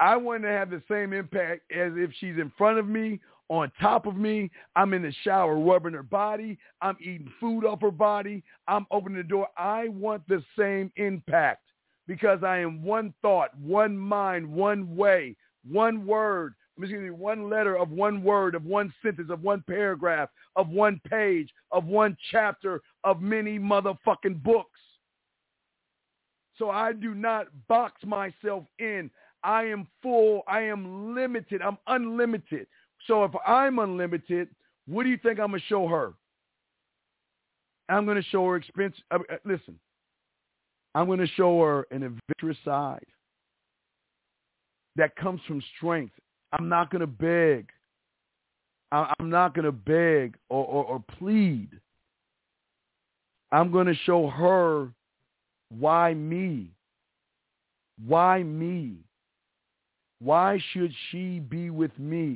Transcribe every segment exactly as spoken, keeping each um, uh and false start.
I want to have the same impact as if she's in front of me, on top of me. I'm in the shower rubbing her body. I'm eating food off her body. I'm opening the door. I want the same impact because I am one thought, one mind, one way, one word. Excuse me, one letter of one word, of one sentence, of one paragraph, of one page, of one chapter, of many motherfucking books. So I do not box myself in. I am full. I am limited. I'm unlimited. So if I'm unlimited, what do you think I'm going to show her? I'm going to show her expense. Uh, listen, I'm going to show her an adventurous side that comes from strength. I'm not going to beg. I'm not going to beg or, or, or plead. I'm going to show her why me. Why me? Why should she be with me?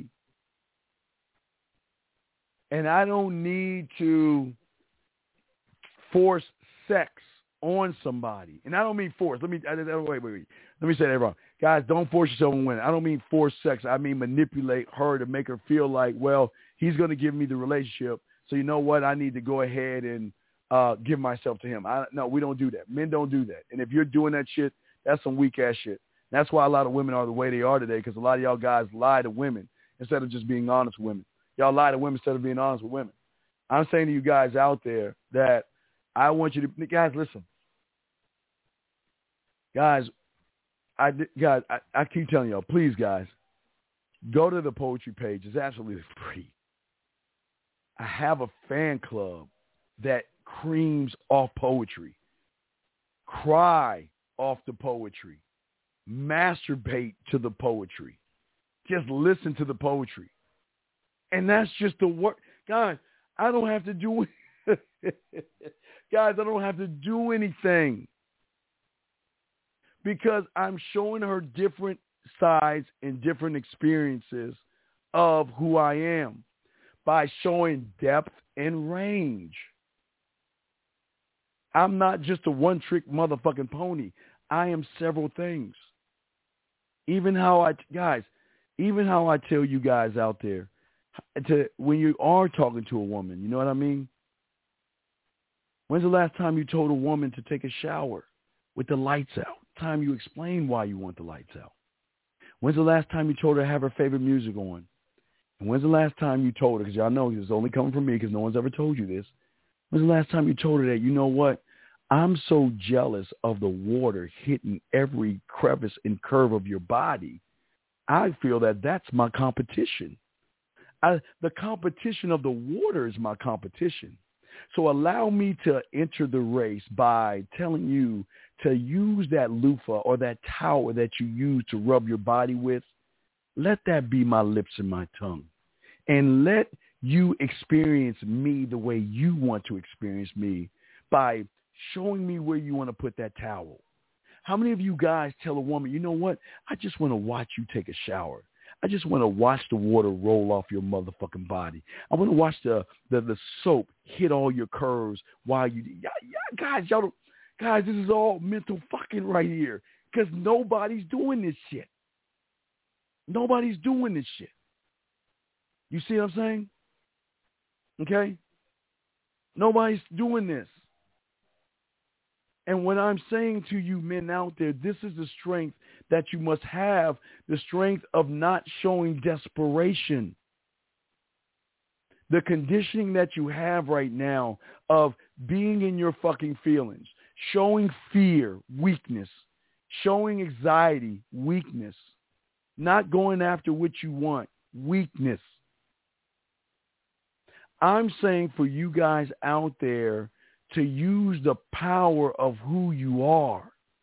And I don't need to force sex on somebody. And I don't mean force. Let me, I, I, wait, wait, wait. Let me say that wrong. Guys, don't force yourself on women. I don't mean force sex. I mean manipulate her to make her feel like, well, he's going to give me the relationship. So you know what? I need to go ahead and uh, give myself to him. I, no, we don't do that. Men don't do that. And if you're doing that shit, that's some weak-ass shit. That's why a lot of women are the way they are today, because a lot of y'all guys lie to women instead of just being honest with women. Y'all lie to women instead of being honest with women. I'm saying to you guys out there that I want you to, guys, listen. Guys, I, guys, I, I keep telling y'all, please, guys, go to the poetry page. It's absolutely free. I have a fan club that creams off poetry, cry off the poetry, masturbate to the poetry, just listen to the poetry. And that's just the work. Guys, I don't have to do Guys, I don't have to do anything because I'm showing her different sides and different experiences of who I am by showing depth and range. I'm not just a one-trick motherfucking pony. I am several things. Even how I, guys, even how I tell you guys out there, to when you are talking to a woman, you know what I mean? When's the last time you told a woman to take a shower with the lights out? Time you explain why you want the lights out. When's the last time you told her to have her favorite music on? And when's the last time you told her, because y'all know it's only coming from me because no one's ever told you this. When's the last time you told her that, you know what? I'm so jealous of the water hitting every crevice and curve of your body. I feel that that's my competition. I, the competition of the water is my competition. So allow me to enter the race by telling you to use that loofah or that towel that you use to rub your body with. Let that be my lips and my tongue. And let you experience me the way you want to experience me by showing me where you want to put that towel. How many of you guys tell a woman, you know what? I just want to watch you take a shower. I just want to watch the water roll off your motherfucking body. I want to watch the, the, the soap hit all your curves while you, yeah, yeah, guys, y'all don't, guys, this is all mental fucking right here because nobody's doing this shit. Nobody's doing this shit. You see what I'm saying? Okay? Nobody's doing this. And what I'm saying to you men out there, this is the strength that you must have, the strength of not showing desperation. The conditioning that you have right now of being in your fucking feelings, showing fear, weakness, showing anxiety, weakness, not going after what you want, weakness. I'm saying for you guys out there to use the power of who you are.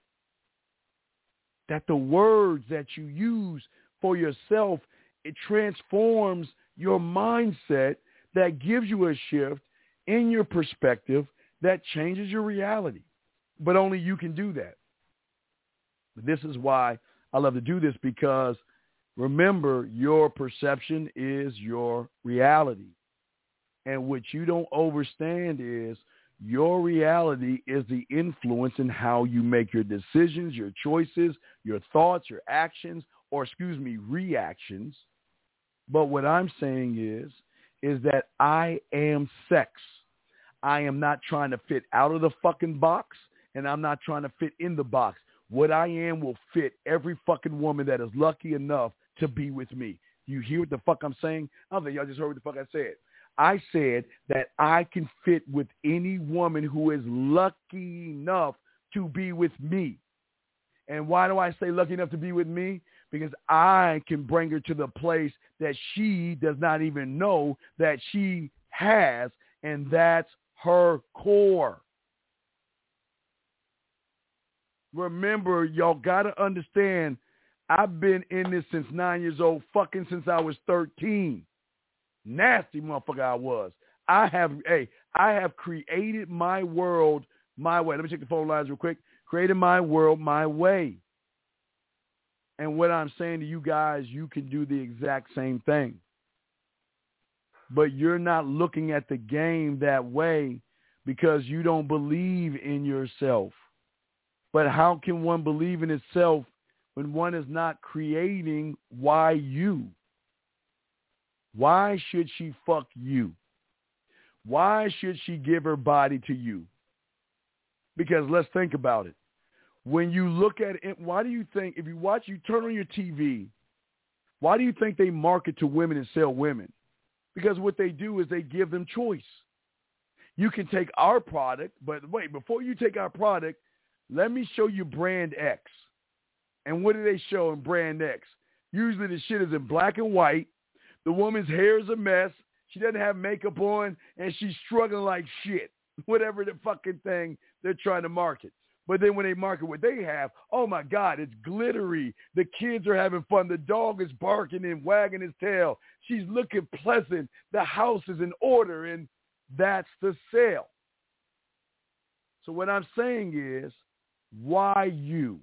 That the words that you use for yourself, it transforms your mindset, that gives you a shift in your perspective that changes your reality. But only you can do that. This is why I love to do this, because remember, your perception is your reality. And what you don't understand is your reality is the influence in how you make your decisions, your choices, your thoughts, your actions, or excuse me, reactions. But what I'm saying is, is that I am sex. I am not trying to fit out of the fucking box, and I'm not trying to fit in the box. What I am will fit every fucking woman that is lucky enough to be with me. You hear what the fuck I'm saying? I don't think y'all just heard what the fuck I said. I said that I can fit with any woman who is lucky enough to be with me. And why do I say lucky enough to be with me? Because I can bring her to the place that she does not even know that she has, and that's her core. Remember, y'all got to understand, I've been in this since nine years old, fucking since I was thirteen. Nasty motherfucker I was. I have, hey, I have created my world my way. Let me check the phone lines real quick. Created my world my way. And what I'm saying to you guys, you can do the exact same thing. But you're not looking at the game that way because you don't believe in yourself. But how can one believe in itself when one is not creating why you? Why should she fuck you? Why should she give her body to you? Because let's think about it. When you look at it, why do you think, if you watch, you turn on your T V, why do you think they market to women and sell women? Because what they do is they give them choice. You can take our product, but wait, before you take our product, let me show you brand X. And what do they show in brand X? Usually the shit is in black and white. The woman's hair is a mess. She doesn't have makeup on, and she's struggling like shit. Whatever the fucking thing they're trying to market. But then when they market what they have, oh my God, it's glittery. The kids are having fun. The dog is barking and wagging his tail. She's looking pleasant. The house is in order, and that's the sale. So what I'm saying is, why you?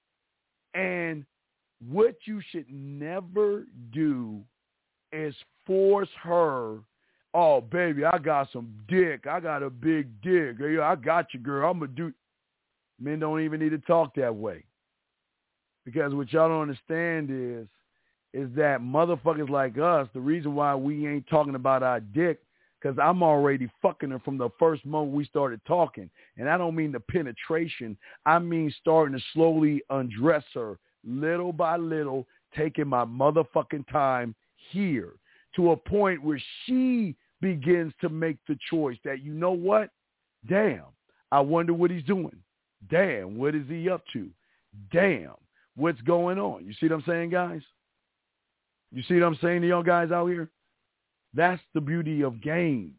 And what you should never do is force her, oh, baby, I got some dick. I got a big dick. I got you, girl. I'm going to do. Men don't even need to talk that way. Because what y'all don't understand is, is that motherfuckers like us, the reason why we ain't talking about our dick, because I'm already fucking her from the first moment we started talking. And I don't mean the penetration. I mean starting to slowly undress her little by little, taking my motherfucking time here to a point where she begins to make the choice that, you know what? Damn, I wonder what he's doing. Damn, what is he up to? Damn, what's going on? You see what I'm saying, guys? You see what I'm saying to y'all guys out here? That's the beauty of game.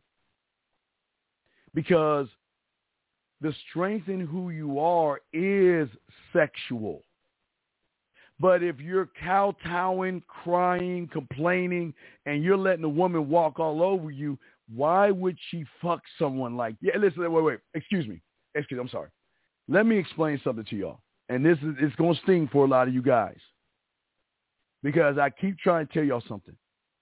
Because the strength in who you are is sexual. But if you're kowtowing, crying, complaining, and you're letting a woman walk all over you, why would she fuck someone like that? Yeah, listen, wait, wait, excuse me. Excuse me, I'm sorry. Let me explain something to y'all. And this is, it's going to sting for a lot of you guys. Because I keep trying to tell y'all something.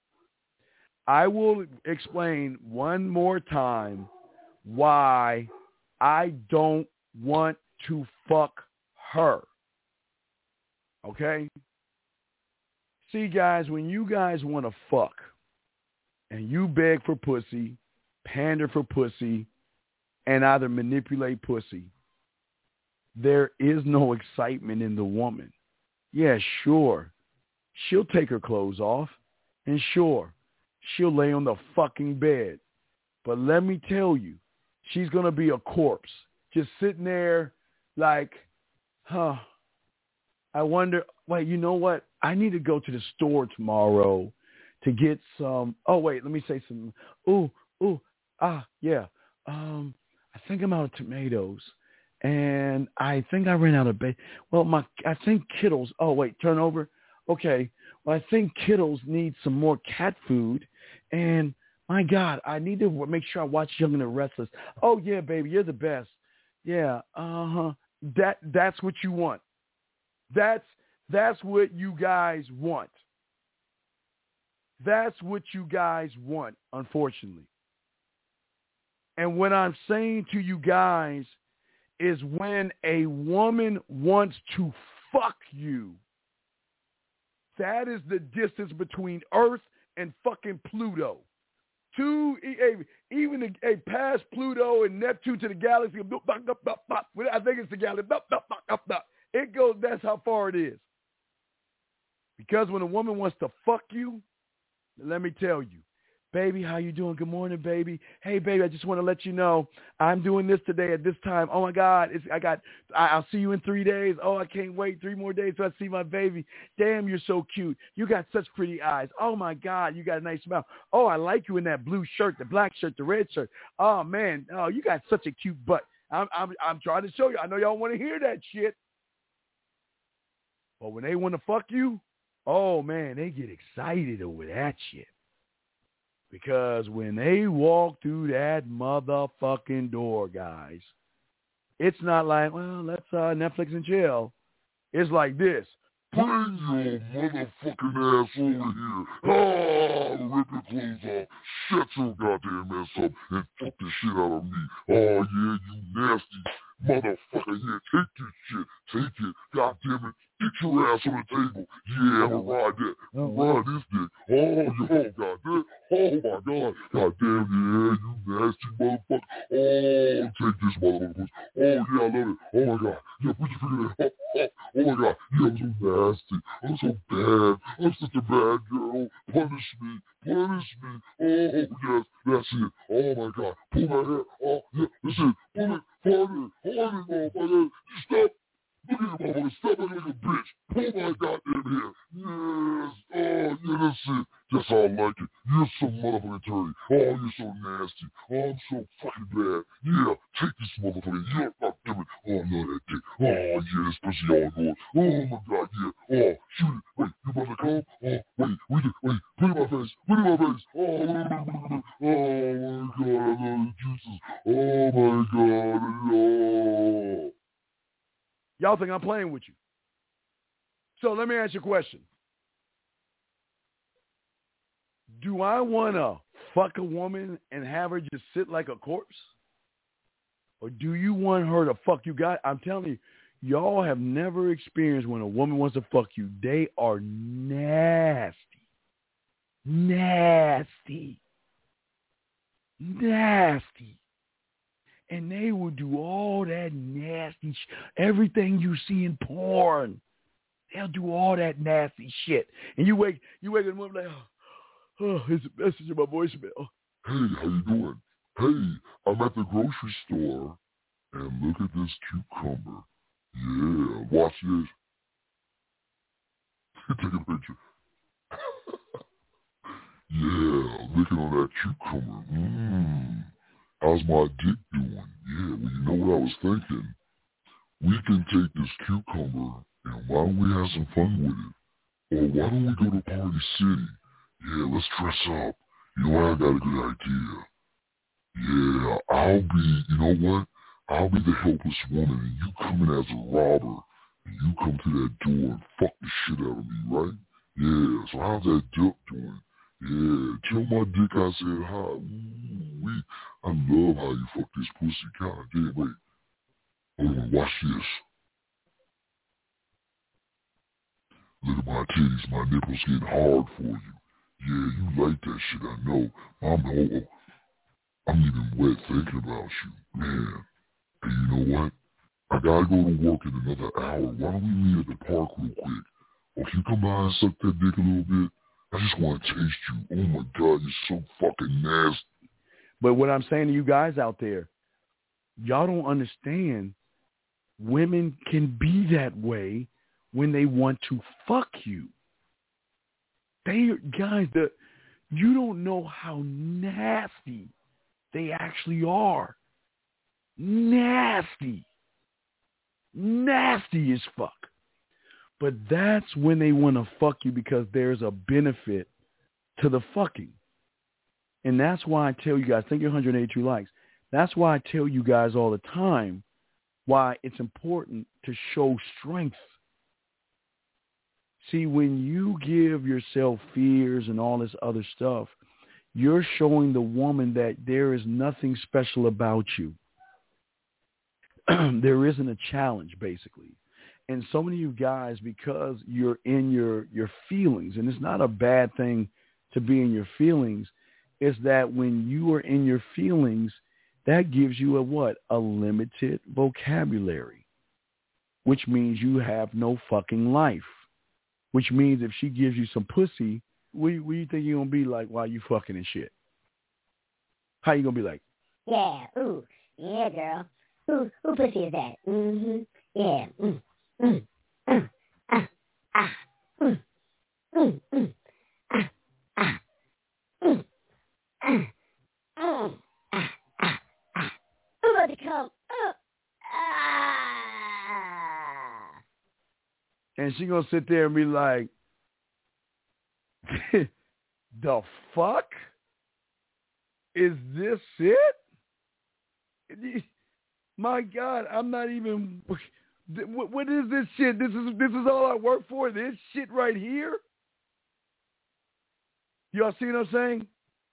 I will explain one more time why I don't want to fuck her. Okay? See, guys, when you guys want to fuck and you beg for pussy, pander for pussy, and either manipulate pussy, there is no excitement in the woman. Yeah, sure. She'll take her clothes off, and sure, she'll lay on the fucking bed. But let me tell you, she's going to be a corpse, just sitting there like, huh, I wonder, wait, you know what? I need to go to the store tomorrow to get some, oh, wait, let me say some, ooh, ooh, ah, yeah. Um, I think I'm out of tomatoes. And I think I ran out of bacon. Well, my I think Kittles. Oh, wait, turn over. Okay. Well, I think Kittles needs some more cat food. And my God, I need to make sure I watch Young and the Restless. Oh, yeah, baby, you're the best. Yeah. Uh-huh. That that's what you want. That's that's what you guys want. That's what you guys want, unfortunately. And what I'm saying to you guys is when a woman wants to fuck you, That is the distance between Earth and fucking Pluto. Two, even a, a past Pluto and Neptune to the galaxy. I think it's the galaxy. It goes. That's how far it is. Because when a woman wants to fuck you, let me tell you, baby, how you doing? Good morning, baby. Hey, baby, I just want to let you know I'm doing this today at this time. Oh my God, it's, I got. I, I'll see you in three days. Oh, I can't wait. Three more days till I see my baby. Damn, you're so cute. You got such pretty eyes. Oh my God, you got a nice smile. Oh, I like you in that blue shirt, the black shirt, the red shirt. Oh man, oh, you got such a cute butt. I'm, I'm, I'm trying to show you. I know y'all want to hear that shit, but when they want to fuck you, oh man, they get excited over that shit. Because when they walk through that motherfucking door, guys, it's not like, well, let's uh, Netflix and chill. It's like this. Bring your motherfucking ass over here. Ah, rip your clothes off. Shut your goddamn ass up and fuck the shit out of me. Oh, yeah, you nasty motherfucker. Yeah, take this shit. Take it. God damn it. Get your ass on the table. Yeah, I'm gonna ride that. I'm gonna ride this dick. Oh, yo, God damn. Oh, my God. God damn, yeah, you nasty motherfucker. Oh, take this motherfucker. Oh, yeah, I love it. Oh, my God. Yeah, put your finger there. Oh, oh, oh, my God. Yeah, I'm so nasty. I'm so bad. I'm such a bad girl. Punish me. Punish me. Oh, yes, that's it. Oh, my God. Pull my hair. Oh, yeah, that's it. Pull it harder. Harder, motherfucker. Stop. Look at you, motherfucker. Stop looking like a bitch. Pull my goddamn hair. Yes. Oh, yeah, that's it. That's how I like it. You're so motherfucking dirty. Oh, you're so nasty. Oh, I'm so fucking bad. Yeah, take this motherfucker. Yeah, God damn it. Oh, I love that dick. Oh, yeah, this pussy all good. Oh, my God, yeah. Oh, shoot it. Wait, you about to come? Oh, wait, wait, wait. Put it in my face. Put it in my face. Oh, oh my God, I love the juices. Oh, my God, oh. Y'all think I'm playing with you. So let me ask you a question. Do I want to fuck a woman and have her just sit like a corpse? Or do you want her to fuck you? God, I'm telling you, y'all have never experienced when a woman wants to fuck you. They are nasty. Nasty. Nasty. And they will do all that nasty shit. Everything you see in porn. They'll do all that nasty shit. And you wake you wake in the morning like, oh, oh, it's a message in my voicemail. Hey, how you doing? Hey, I'm at the grocery store, and look at this cucumber. Yeah, watch this. Take a picture. Yeah, looking on that cucumber. Mmm. How's my dick doing? Yeah, well, you know what I was thinking? We can take this cucumber, and why don't we have some fun with it? Or why don't we go to Party City? Yeah, let's dress up. You know, I got a good idea. Yeah, I'll be, you know what? I'll be the helpless woman, and you come in as a robber, and you come to that door and fuck the shit out of me, right? Yeah, so how's that duck doing? Yeah, tell my dick I said hi. Ooh, wee. I love how you fuck this pussy. God damn, wait. Hold on, watch this. Look at my titties. My nipples getting hard for you. Yeah, you like that shit, I know. I'm, oh, I'm even wet thinking about you. Man, and you know what? I gotta go to work in another hour. Why don't we meet at the park real quick? Or can you come by and suck that dick a little bit? I just want to taste you. Oh my God, you're so fucking nasty. But what I'm saying to you guys out there, y'all don't understand. Women can be that way when they want to fuck you. They, guys, the, you don't know how nasty they actually are. Nasty. Nasty as fuck. But that's when they want to fuck you because there's a benefit to the fucking. And that's why I tell you guys, thank you one hundred eighty-two likes. That's why I tell you guys all the time why it's important to show strength. See, when you give yourself fears and all this other stuff, you're showing the woman that there is nothing special about you. There isn't a challenge, basically. And so many of you guys, because you're in your, your feelings, and it's not a bad thing to be in your feelings, is that when you are in your feelings, that gives you a what? A limited vocabulary, which means you have no fucking life, which means if she gives you some pussy, what, what do you think you're going to be like while you fucking and shit? How you going to be like? Yeah, ooh, yeah, girl. Who, who pussy is that? Mm-hmm, yeah, mm, mm, mm, ah, ah, mm, mm, mm, ah, ah, mm, ah, mm, ah, ah, ah. I'm about to come. Uh, ah. And she going to sit there and be like, the fuck? Is this it? My God, I'm not even. What, what is this shit? This is this is all I work for. This shit right here. Y'all see what I'm saying?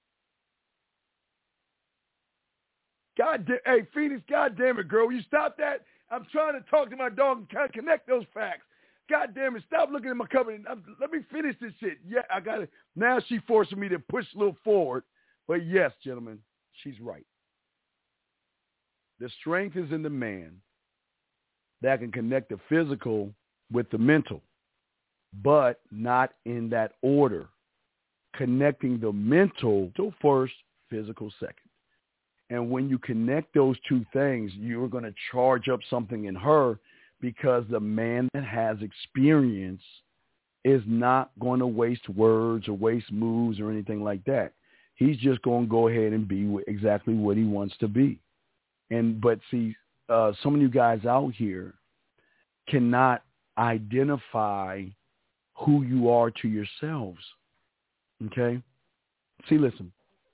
God damn, hey Phoenix, God damn it, girl, will you stop that? I'm trying to talk to my dog and kind of connect those facts. God damn it, stop looking at my cover. I'm, let me finish this shit. Yeah, I got it. Now she's forcing me to push a little forward. But yes, gentlemen, she's right. The strength is in the man that can connect the physical with the mental, but not in that order. Connecting the mental to first, physical second. And when you connect those two things, you're going to charge up something in her, because the man that has experience is not going to waste words or waste moves or anything like that. He's just going to go ahead and be exactly what he wants to be. And but see, uh, some of you guys out here cannot identify who you are to yourselves. Okay? See, listen.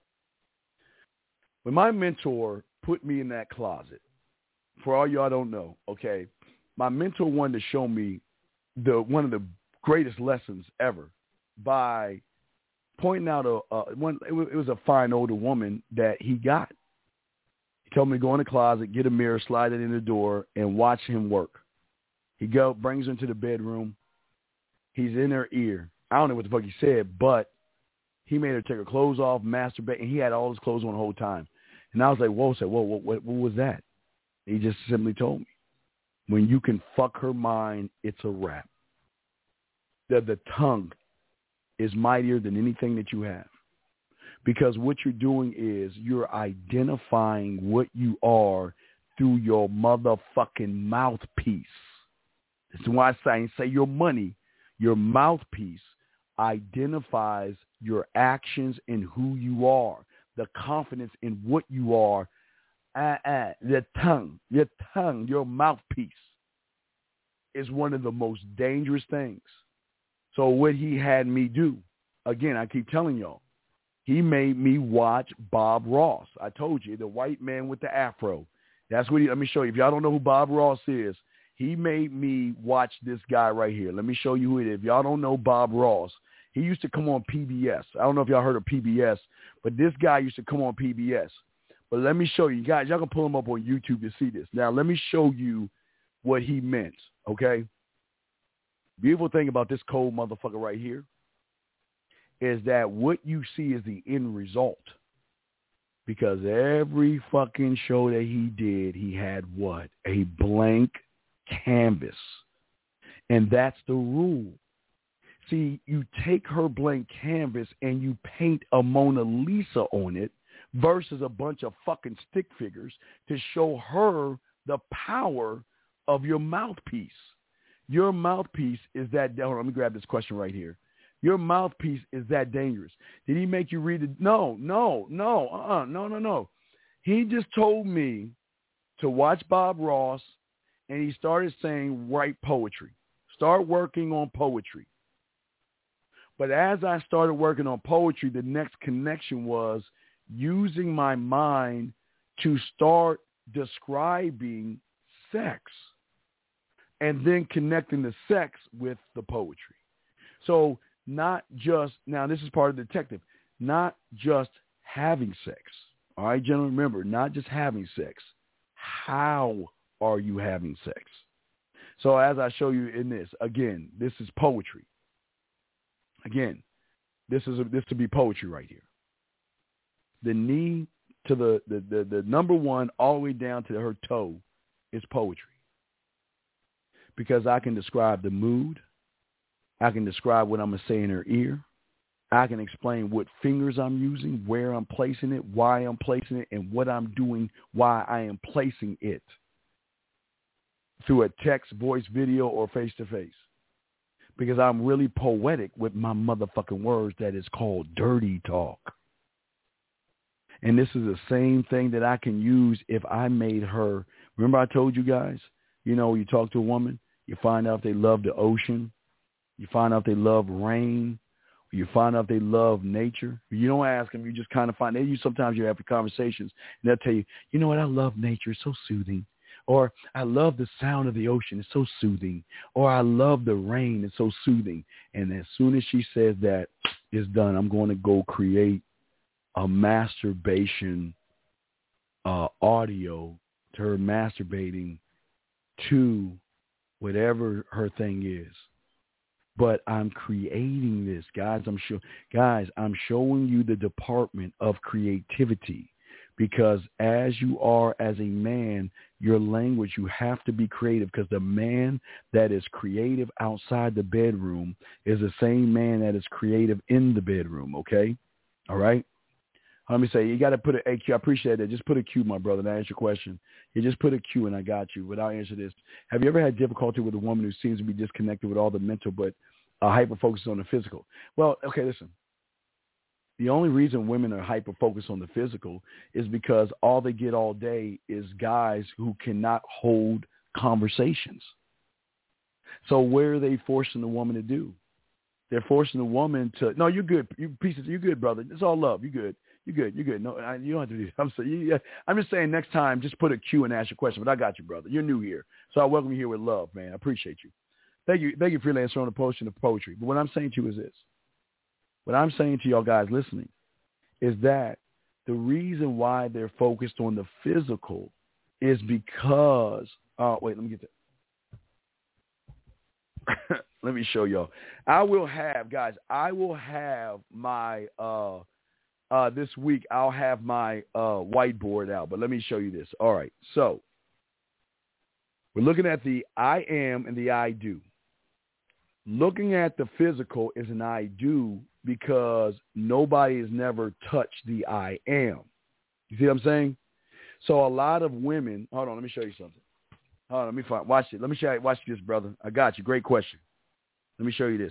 When my mentor put me in that closet, for all y'all don't know, okay, my mentor wanted to show me the one of the greatest lessons ever by pointing out a, a one. It was, it was a fine older woman that he got. He told me to go in the closet, get a mirror, slide it in the door, and watch him work. He go brings her into the bedroom. He's in her ear. I don't know what the fuck he said, but he made her take her clothes off, masturbate, and he had all his clothes on the whole time. And I was like, whoa, said, whoa, what, what, what was that? He just simply told me, when you can fuck her mind, it's a wrap. The, the tongue is mightier than anything that you have. Because what you're doing is you're identifying what you are through your motherfucking mouthpiece. That's why I say, say your money, your mouthpiece identifies your actions and who you are, the confidence in what you are. Uh, uh, the tongue, your tongue, your mouthpiece is one of the most dangerous things. So what he had me do, again, I keep telling y'all, he made me watch Bob Ross. I told you, the white man with the afro. That's what he, let me show you. If y'all don't know who Bob Ross is, he made me watch this guy right here. Let me show you who it is. If y'all don't know Bob Ross, he used to come on P B S. I don't know if y'all heard of P B S, but this guy used to come on P B S. But let me show you guys. Y'all can pull him up on YouTube to see this. Now, let me show you what he meant, okay? Beautiful thing about this cold motherfucker right here is that what you see is the end result. Because every fucking show that he did, he had what? A blank canvas. And that's the rule. See, you take her blank canvas and you paint a Mona Lisa on it versus a bunch of fucking stick figures to show her the power of your mouthpiece. Your mouthpiece is that, hold on, let me grab this question right here. Your mouthpiece is that dangerous. Did he make you read it? No, no, no, uh-uh, no, no, no. He just told me to watch Bob Ross, and he started saying, write poetry. Start working on poetry. But as I started working on poetry, the next connection was using my mind to start describing sex and then connecting the sex with the poetry. So not just, now this is part of the detective, not just having sex. All right, gentlemen, remember, not just having sex. How are you having sex? So as I show you in this, again, this is poetry. Again, this is a, this to be poetry right here. The knee to the, the, the, the number one all the way down to her toe is poetry. Because I can describe the mood. I can describe what I'm going to say in her ear. I can explain what fingers I'm using, where I'm placing it, why I'm placing it, and what I'm doing, why I am placing it. Through a text, voice, video, or face-to-face. Because I'm really poetic with my motherfucking words that is called dirty talk. And this is the same thing that I can use if I made her. Remember I told you guys, you know, you talk to a woman, you find out if they love the ocean. You find out if they love rain. You find out if they love nature. You don't ask them. You just kind of find. They, you sometimes you have conversations, and they'll tell you, you know what, I love nature. It's so soothing. Or I love the sound of the ocean. It's so soothing. Or I love the rain. It's so soothing. And as soon as she says that, it's done. I'm going to go create a masturbation uh, audio to her masturbating to whatever her thing is. But I'm creating this, guys. I'm sure, guys, I'm showing you the department of creativity, because as you are as a man, your language, you have to be creative, because the man that is creative outside the bedroom is the same man that is creative in the bedroom. Okay. All right. Let me say, you got to put a Q. I appreciate that. Just put a Q, my brother, and I answer your question. You just put a Q and I got you. But I'll answer this. Have you ever had difficulty with a woman who seems to be disconnected with all the mental but uh, hyper-focused on the physical? Well, okay, listen. The only reason women are hyper-focused on the physical is because all they get all day is guys who cannot hold conversations. So where are they forcing the woman to do? They're forcing the woman to, no, you're good. You pieces, you're good, brother. It's all love. You're good. You're good. You're good. No, I, you don't have to do that. I'm, so, you, I'm just saying next time, just put a Q and ask your question. But I got you, brother. You're new here. So I welcome you here with love, man. I appreciate you. Thank you. Thank you, Freelancer, on the posting of poetry. But what I'm saying to you is this. What I'm saying to y'all guys listening is that the reason why they're focused on the physical is because, oh, wait, let me get that. Let me show y'all. I will have, guys, I will have my, uh, uh, this week, I'll have my uh, whiteboard out. But let me show you this. All right. So we're looking at the I am and the I do. Looking at the physical is an I do because nobody has never touched the I am. You see what I'm saying? So a lot of women, hold on, let me show you something. Hold on, let me find, watch it. Let me show you, watch this, brother. I got you. Great question. Let me show you this.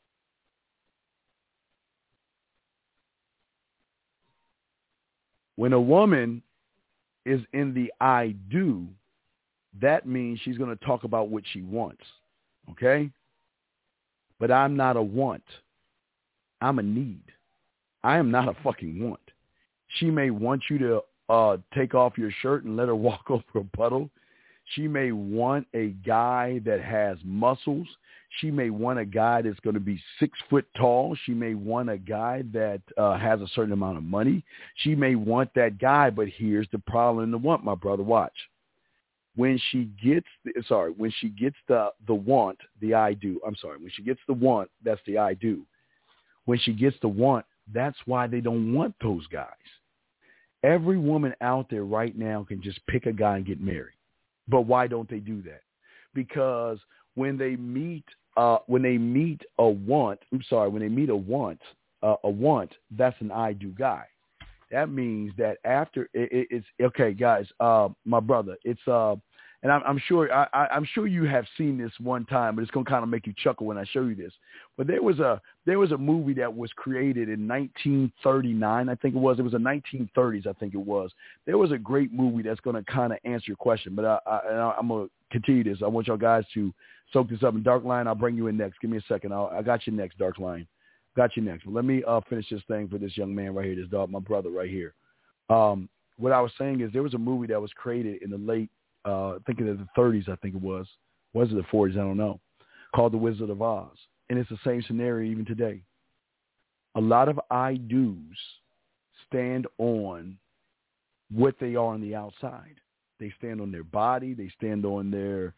When a woman is in the I do, that means she's going to talk about what she wants, okay? But I'm not a want. I'm a need. I am not a fucking want. She may want you to uh, take off your shirt and let her walk over a puddle. She may want a guy that has muscles. She may want a guy that's going to be six foot tall. She may want a guy that uh, has a certain amount of money. She may want that guy, but here's the problem in the want, my brother. Watch. When she gets, the, sorry, when she gets the, the want, the I do. I'm sorry. When she gets the want, that's the I do. When she gets the want, that's why they don't want those guys. Every woman out there right now can just pick a guy and get married. But why don't they do that? Because when they meet, uh, when they meet a want, I'm sorry, when they meet a want, uh, a want, that's an I do guy. That means that after it, it, it's okay, guys. Uh, my brother, it's uh, and I'm, I'm sure I, I'm sure you have seen this one time, but it's gonna kind of make you chuckle when I show you this. But there was a there was a movie that was created in nineteen thirty-nine, I think it was. It was the nineteen thirties, I think it was. There was a great movie that's gonna kind of answer your question, but I, I, I'm gonna continue this. I want y'all guys to soak this up. In Dark Line, I'll bring you in next. Give me a second. I'll, I got you next, Dark Line. Got you next. Well, let me uh, finish this thing for this young man right here, this dog, my brother right here. Um, what I was saying is there was a movie that was created in the late, uh, I think in the thirties, I think it was. Was it the forties? I don't know. Called The Wizard of Oz. And it's the same scenario even today. A lot of I do's stand on what they are on the outside. They stand on their body. They stand on their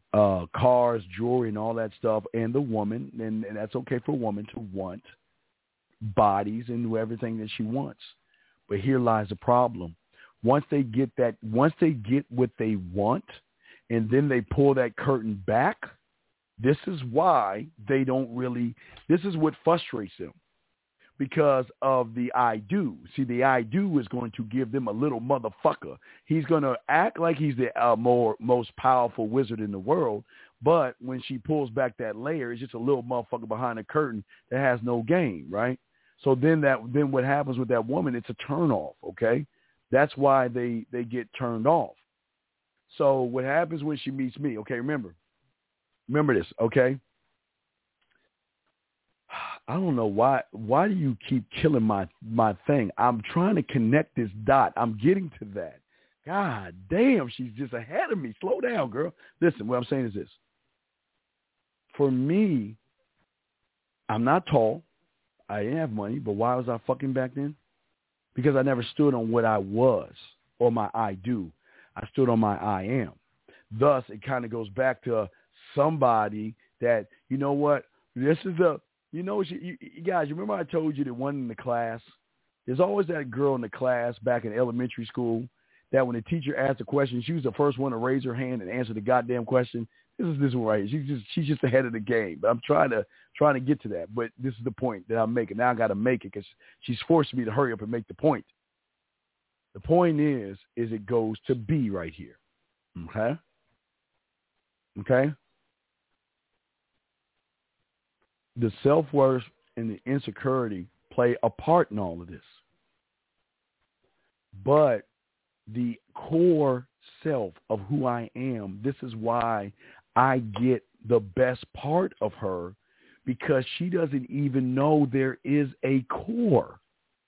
uh, cars, jewelry, and all that stuff, and the woman, and, and that's okay for a woman to want bodies and everything that she wants. But here lies the problem. Once they get that, once they get what they want, and then they pull that curtain back, this is why they don't really, this is what frustrates them. Because of the I do. See, the I do is going to give them a little motherfucker. He's going to act like he's the uh, more most powerful wizard in the world, but when she pulls back that layer, it's just a little motherfucker behind the curtain that has no game, right? So then that then what happens with that woman, it's a turn off, okay? That's why they, they get turned off. So what happens when she meets me, okay, remember, remember this, okay? I don't know why. Why do you keep killing my, my thing? I'm trying to connect this dot. I'm getting to that. God damn, she's just ahead of me. Slow down, girl. Listen, what I'm saying is this. For me, I'm not tall. I didn't have money, but why was I fucking back then? Because I never stood on what I was or my I do. I stood on my I am. Thus, it kind of goes back to somebody that, you know what, this is a, You know, you, you guys, you remember I told you that one in the class, there's always that girl in the class back in elementary school that when the teacher asked a question, she was the first one to raise her hand and answer the goddamn question. This is this one right here. She's just, she's just ahead of the game. But I'm trying to trying to get to that. But this is the point that I'm making. Now I got to make it because she's forcing me to hurry up and make the point. The point is, is it goes to B right here. Okay? Okay? The self-worth and the insecurity play a part in all of this. But the core self of who I am, this is why I get the best part of her, because she doesn't even know there is a core.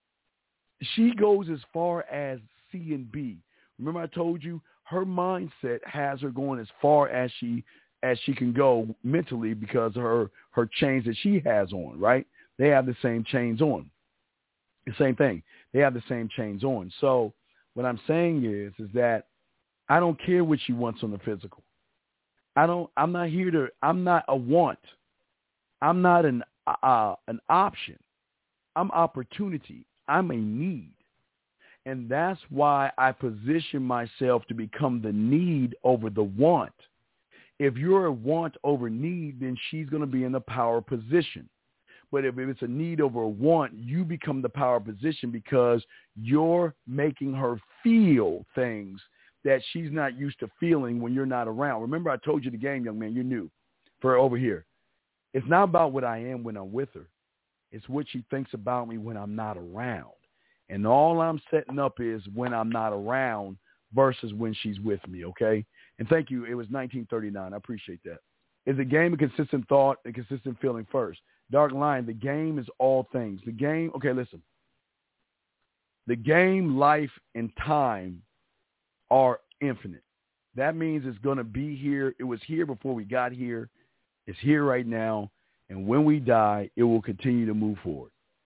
She goes as far as C and B. Remember I told you her mindset has her going as far as she as she can go mentally because of her, her chains that she has on, right? They have the same chains on. The same thing. They have the same chains on. So what I'm saying is, is that I don't care what she wants on the physical. I don't, I'm not here to, I'm not a want. I'm not an, uh, an option. I'm opportunity. I'm a need. And that's why I position myself to become the need over the want. If you're a want over need, then she's going to be in the power position. But if it's a need over a want, you become the power position because you're making her feel things that she's not used to feeling when you're not around. Remember, I told you the game, young man, you're new for over here. It's not about what I am when I'm with her. It's what she thinks about me when I'm not around. And all I'm setting up is when I'm not around versus when she's with me, okay? And thank you. It was nineteen thirty-nine. I appreciate that. Is a game of consistent thought and consistent feeling first. Dark Lion, the game is all things. The game, okay, listen. The game, life, and time are infinite. That means it's going to be here. It was here before we got here. It's here right now. And when we die, it will continue to move forward.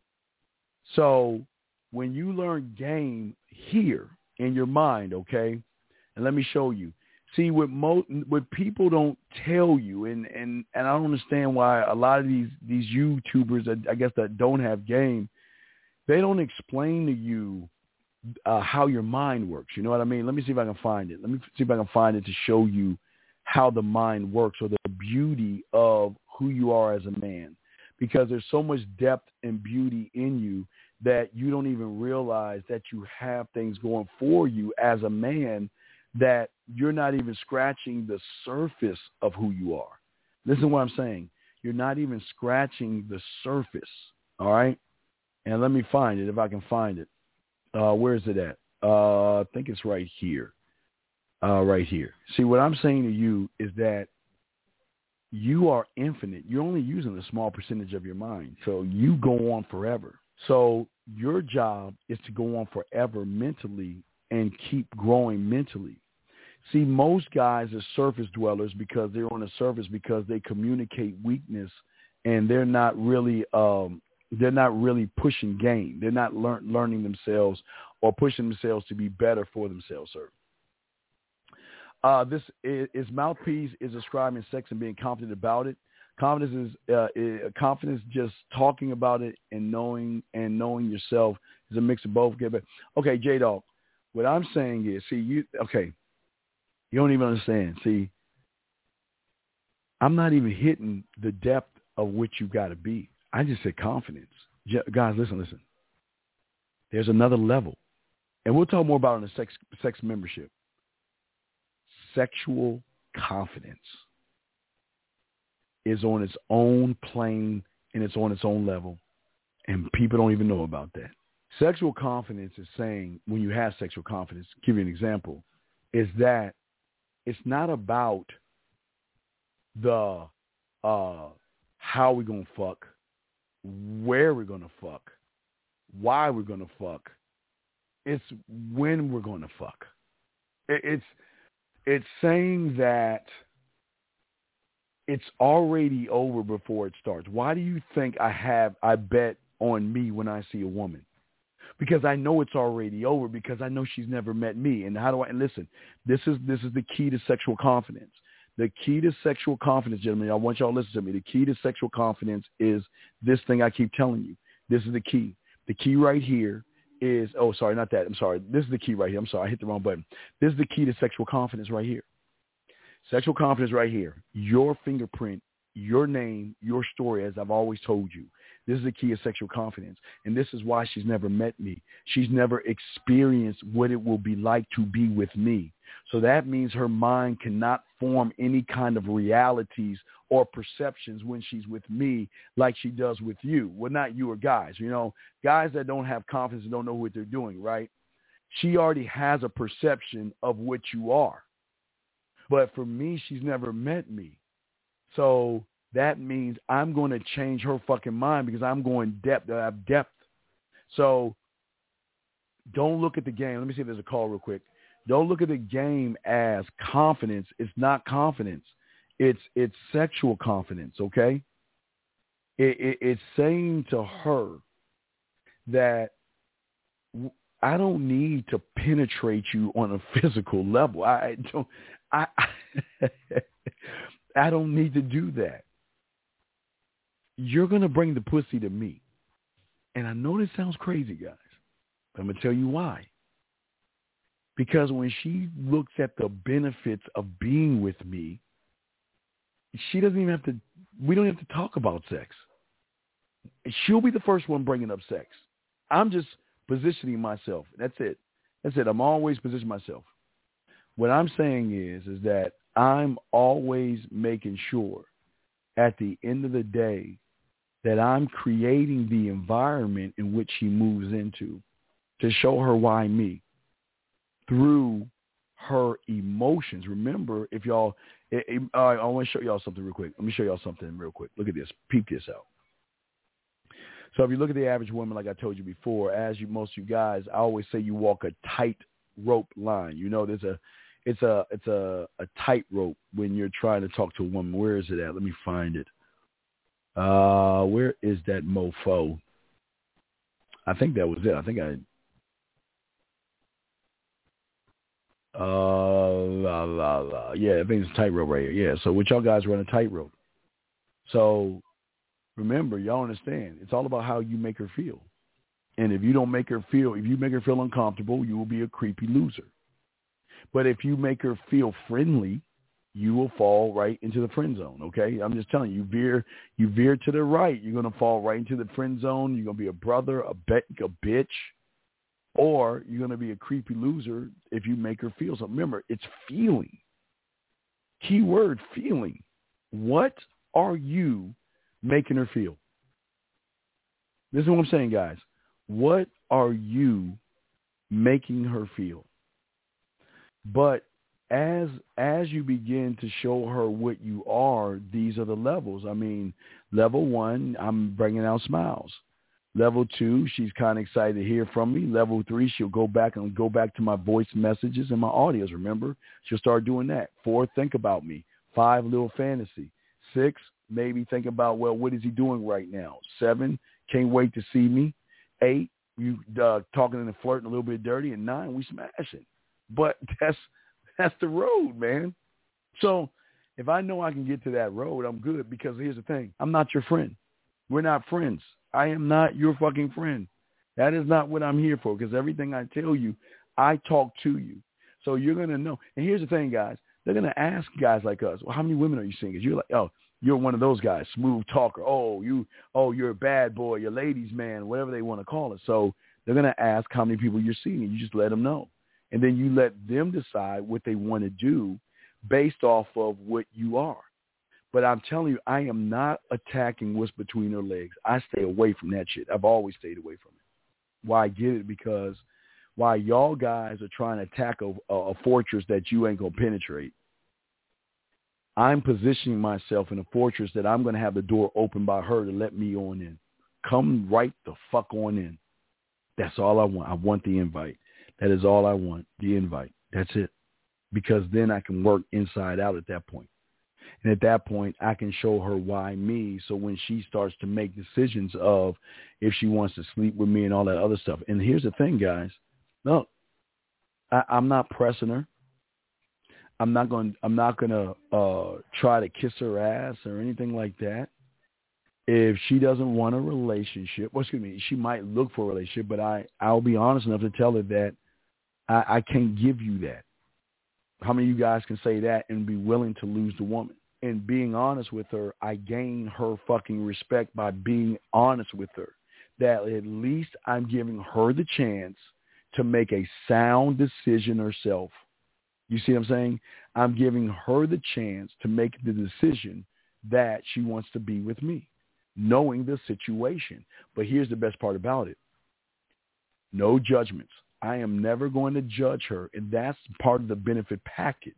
So when you learn game here in your mind, okay, and let me show you. See, what, mo- what people don't tell you, and, and, and I don't understand why a lot of these, these YouTubers, that I guess, that don't have game, they don't explain to you uh, how your mind works. You know what I mean? Let me see if I can find it. Let me see if I can find it to show you how the mind works or the beauty of who you are as a man. Because there's so much depth and beauty in you that you don't even realize that you have things going for you as a man, that you're not even scratching the surface of who you are. Listen to what I'm saying. You're not even scratching the surface, all right? And let me find it if I can find it. Uh, where is it at? Uh, I think it's right here. Uh, right here. See, what I'm saying to you is that you are infinite. You're only using a small percentage of your mind. So you go on forever. So your job is to go on forever mentally and keep growing mentally. See, most guys are surface dwellers because they're on the surface because they communicate weakness and they're not really um, they're not really pushing game. They're not learn, learning themselves or pushing themselves to be better for themselves, sir. Uh, this is, is mouthpiece is describing sex and being confident about it. Confidence is, uh, is confidence just talking about it and knowing and knowing yourself is a mix of both. Okay, J-Dog, what I'm saying is, see, you okay, you don't even understand. See, I'm not even hitting the depth of which you got to be. I just said confidence. J- guys, listen, listen. There's another level. And we'll talk more about it in the sex, sex membership. Sexual confidence is on its own plane and it's on its own level. And people don't even know about that. Sexual confidence is saying, when you have sexual confidence, give you an example, is that it's not about the uh, how we're going to fuck, where we're going to fuck, why we're going to fuck. It's when we're going to fuck. It, it's it's saying that it's already over before it starts. Why do you think I have I bet on me when I see a woman? Because I know it's already over, because I know she's never met me. And how do I and listen, this is this is the key to sexual confidence. The key to sexual confidence, gentlemen, I want y'all to listen to me. The key to sexual confidence is this thing I keep telling you. This is the key. The key right here is, oh, sorry, not that. I'm sorry. This is the key right here. I'm sorry. I hit the wrong button. This is the key to sexual confidence right here. Sexual confidence right here. Your fingerprint, your name, your story, as I've always told you. This is the key of sexual confidence. And this is why she's never met me. She's never experienced what it will be like to be with me. So that means her mind cannot form any kind of realities or perceptions when she's with me like she does with you. Well, not you or guys. You know, guys that don't have confidence and don't know what they're doing, right? She already has a perception of what you are. But for me, she's never met me. So that means I'm going to change her fucking mind because I'm going depth. I have depth. So don't look at the game. Let me see if there's a call real quick. Don't look at the game as confidence. It's not confidence. It's it's sexual confidence, okay? It, it, it's saying to her that I don't need to penetrate you on a physical level. I don't. I I don't need to do that. You're gonna bring the pussy to me, and I know this sounds crazy, guys. But I'm gonna tell you why. Because when she looks at the benefits of being with me, she doesn't even have to, we don't have to talk about sex. She'll be the first one bringing up sex. I'm just positioning myself. That's it. That's it. I'm always positioning myself. What I'm saying is, is that I'm always making sure at the end of the day that I'm creating the environment in which she moves into to show her why me. Through her emotions. Remember, if y'all, it, it, uh, I want to show y'all something real quick. Let me show y'all something real quick. Look at this. Peep this out. So if you look at the average woman, like I told you before, as you, most of you guys, I always say you walk a tight rope line. You know, there's a, it's a, it's a, a tight rope when you're trying to talk to a woman. Where is it at? Let me find it. Uh, where is that mofo? I think that was it. I think I. Uh, la, la, la. Yeah, I think it's a tightrope right here. Yeah, so what y'all guys run a tightrope. So remember, y'all understand, it's all about how you make her feel. And if you don't make her feel, if you make her feel uncomfortable, you will be a creepy loser. But if you make her feel friendly, you will fall right into the friend zone, okay? I'm just telling you, you veer, you veer to the right, you're going to fall right into the friend zone. You're going to be a brother, a, bet, a bitch. Or you're going to be a creepy loser if you make her feel something. Remember, it's feeling. Key word, feeling. What are you making her feel? This is what I'm saying, guys. What are you making her feel? But as as you begin to show her what you are, these are the levels. I mean, level one, I'm bringing out smiles. Level two, she's kind of excited to hear from me. Level three, she'll go back and go back to my voice messages and my audios. Remember, she'll start doing that. Four, think about me. Five, little fantasy. Six, maybe think about, well, what is he doing right now? Seven, can't wait to see me. Eight, you uh, talking and flirting a little bit dirty. And nine, we smashing. But that's That's the road, man. So if I know I can get to that road, I'm good, because here's the thing. I'm not your friend. We're not friends. I am not your fucking friend. That is not what I'm here for, because everything I tell you, I talk to you. So you're going to know. And here's the thing, guys. They're going to ask guys like us, well, how many women are you seeing? Because you're like, oh, you're one of those guys, smooth talker. Oh, you, oh, you're a bad boy, you're ladies' man, whatever they want to call it. So they're going to ask how many people you're seeing, and you just let them know. And then you let them decide what they want to do based off of what you are. But I'm telling you, I am not attacking what's between her legs. I stay away from that shit. I've always stayed away from it. Why I get it? Because while y'all guys are trying to attack a, a fortress that you ain't going to penetrate, I'm positioning myself in a fortress that I'm going to have the door open by her to let me on in. Come right the fuck on in. That's all I want. I want the invite. That is all I want, the invite. That's it. Because then I can work inside out at that point. And at that point, I can show her why me. So when she starts to make decisions of if she wants to sleep with me and all that other stuff. And here's the thing, guys. Look, I, I'm not pressing her. I'm not going. I'm not going to uh, try to kiss her ass or anything like that. If she doesn't want a relationship, well, excuse me, she might look for a relationship. But I, I'll be honest enough to tell her that I, I can't give you that. How many of you guys can say that and be willing to lose the woman? And being honest with her, I gain her fucking respect by being honest with her. That at least I'm giving her the chance to make a sound decision herself. You see what I'm saying? I'm giving her the chance to make the decision that she wants to be with me, knowing the situation. But here's the best part about it. No judgments. I am never going to judge her, and that's part of the benefit package.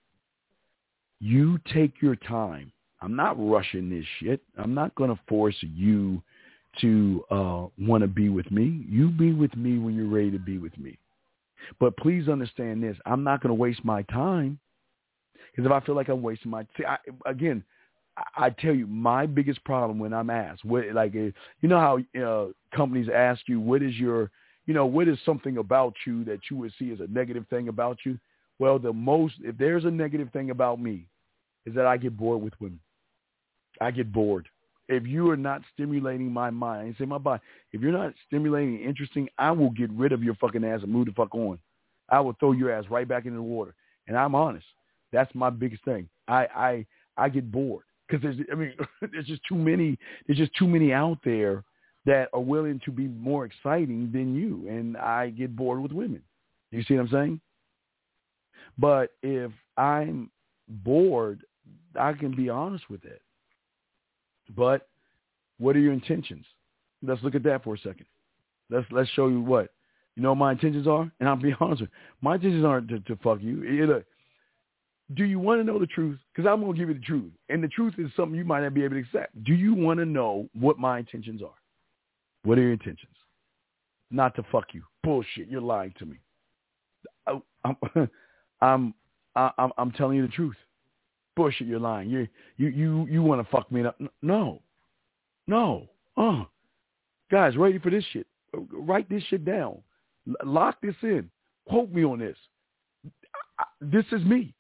You take your time. I'm not rushing this shit. I'm not going to force you to uh, want to be with me. You be with me when you're ready to be with me. But please understand this. I'm not going to waste my time, because if I feel like I'm wasting my see, I, again, I, I tell you, my biggest problem when I'm asked, what, like, you know how uh, companies ask you, what is your, you know, what is something about you that you would see as a negative thing about you? Well, the most, if there's a negative thing about me, is that I get bored with women. I get bored. If you are not stimulating my mind, I say my body, if you're not stimulating and interesting, I will get rid of your fucking ass and move the fuck on. I will throw your ass right back into the water. And I'm honest. That's my biggest thing. I I, I get bored because there's, I mean, there's just too many. There's just too many out there that are willing to be more exciting than you, and I get bored with women. You see what I'm saying? But if I'm bored, I can be honest with it. But what are your intentions? Let's look at that for a second. Let's let's show you what. You know what my intentions are? And I'll be honest with you. My intentions aren't to, to fuck you. Either, do you want to know the truth? Because I'm going to give you the truth. And the truth is something you might not be able to accept. Do you want to know what my intentions are? What are your intentions? Not to fuck you. Bullshit. You're lying to me. I, I'm, I'm, I'm, I'm telling you the truth. Bullshit. You're lying. You, you, you, you want to fuck me up? No, no. Oh, guys, ready for this shit? Write this shit down. Lock this in. Quote me on this. I, this is me.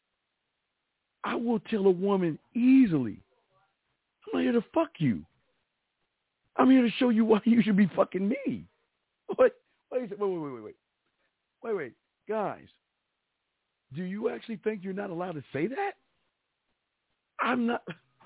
I will tell a woman easily, I'm not here to fuck you. I'm here to show you why you should be fucking me. What? Wait, wait, wait, wait, wait. Wait, wait. Guys, do you actually think you're not allowed to say that? I'm not.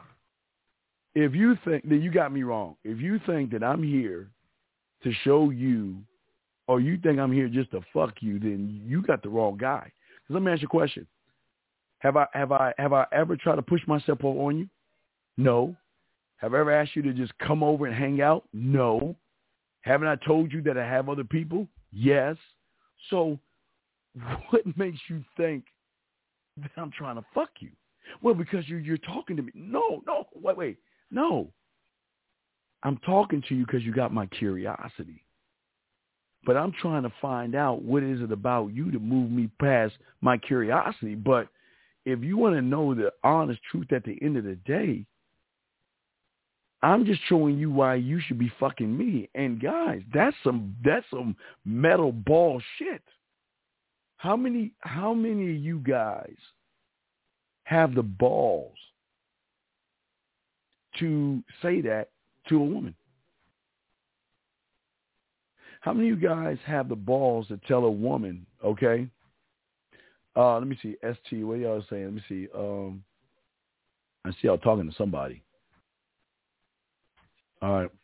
If you think that, you got me wrong. If you think that I'm here to show you, or you think I'm here just to fuck you, then you got the wrong guy. Let me ask you a question. Have I have I have I ever tried to push myself on you? No. Have I ever asked you to just come over and hang out? No. Haven't I told you that I have other people? Yes. So what makes you think that I'm trying to fuck you? Well, because you're, you're talking to me. No, no, wait, wait. No. I'm talking to you because you got my curiosity. But I'm trying to find out what is it about you to move me past my curiosity. But if you want to know the honest truth at the end of the day, I'm just showing you why you should be fucking me. And guys, that's some that's some metal ball shit. How many, how many of you guys have the balls to say that to a woman? How many of you guys have the balls to tell a woman, okay? Uh, let me see, S T, what y'all saying? Let me see. Um, I see y'all talking to somebody. All right.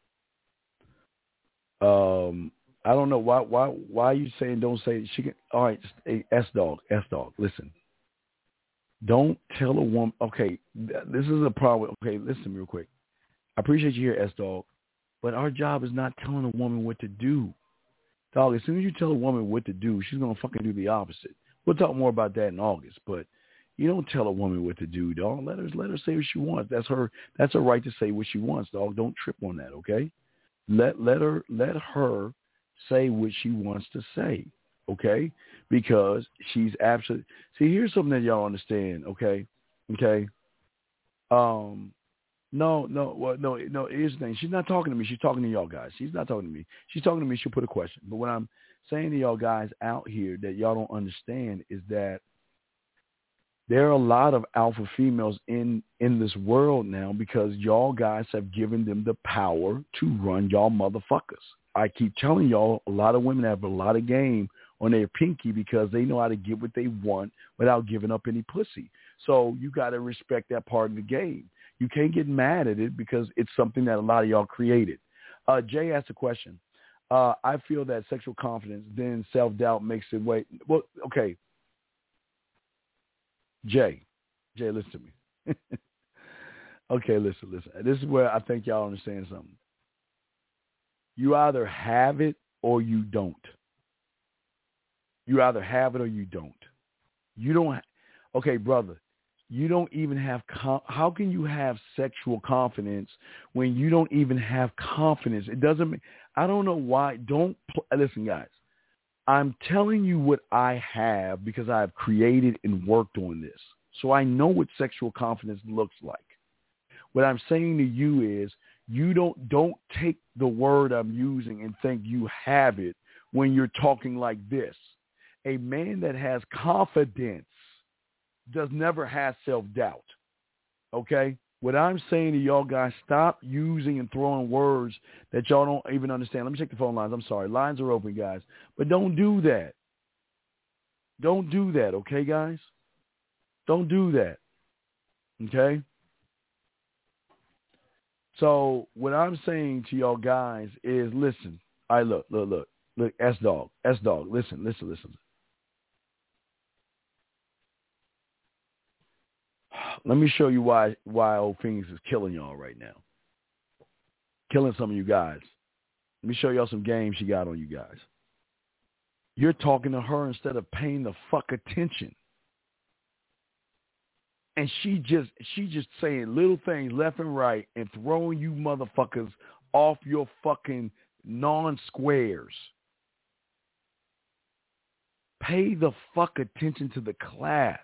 Um, I don't know why. Why? Why are you saying don't say she can? All right, hey, S dog, S dog. Listen, don't tell a woman. Okay, th- this is a problem. Okay, listen real quick. I appreciate you here, S dog, but our job is not telling a woman what to do. Dog, as soon as you tell a woman what to do, she's gonna fucking do the opposite. We'll talk more about that in August, but you don't tell a woman what to do, dog. Let her let her say what she wants. That's her. That's her right to say what she wants, dog. Don't trip on that, okay? Let let her let her say what she wants to say, okay? Because she's absolutely. See, here's something that y'all understand, okay? Okay. Um, no, no, well, no, no. Here's the thing. She's not talking to me. She's talking to y'all guys. She's not talking to me. She's talking to me. She'll put a question. But what I'm saying to y'all guys out here that y'all don't understand is that there are a lot of alpha females in, in this world now because y'all guys have given them the power to run y'all motherfuckers. I keep telling y'all, a lot of women have a lot of game on their pinky because they know how to get what they want without giving up any pussy. So you got to respect that part of the game. You can't get mad at it because it's something that a lot of y'all created. Uh, Jay asked a question. Uh, I feel that sexual confidence, then self-doubt makes it wait. Well, okay. Jay, Jay, listen to me. Okay, listen, listen. This is where I think y'all understand something. You either have it or you don't. You either have it or you don't. You don't. Ha- okay, brother, you don't even have. Com- How can you have sexual confidence when you don't even have confidence? It doesn't. Make, I don't know why. Don't pl- listen, guys. I'm telling you what I have because I've created and worked on this. So I know what sexual confidence looks like. What I'm saying to you is you don't don't take the word I'm using and think you have it when you're talking like this. A man that has confidence does never have self-doubt. Okay? What I'm saying to y'all guys, stop using and throwing words that y'all don't even understand. Let me check the phone lines. I'm sorry. Lines are open, guys. But don't do that. Don't do that, okay, guys? Don't do that, okay? So what I'm saying to y'all guys is, listen. I look, look, look, look, S-Dog, S-Dog, listen, listen, listen. Let me show you why why old Phoenix is killing y'all right now. Killing some of you guys. Let me show y'all some games she got on you guys. You're talking to her instead of paying the fuck attention. And she just she just saying little things left and right and throwing you motherfuckers off your fucking non-squares. Pay the fuck attention to the class.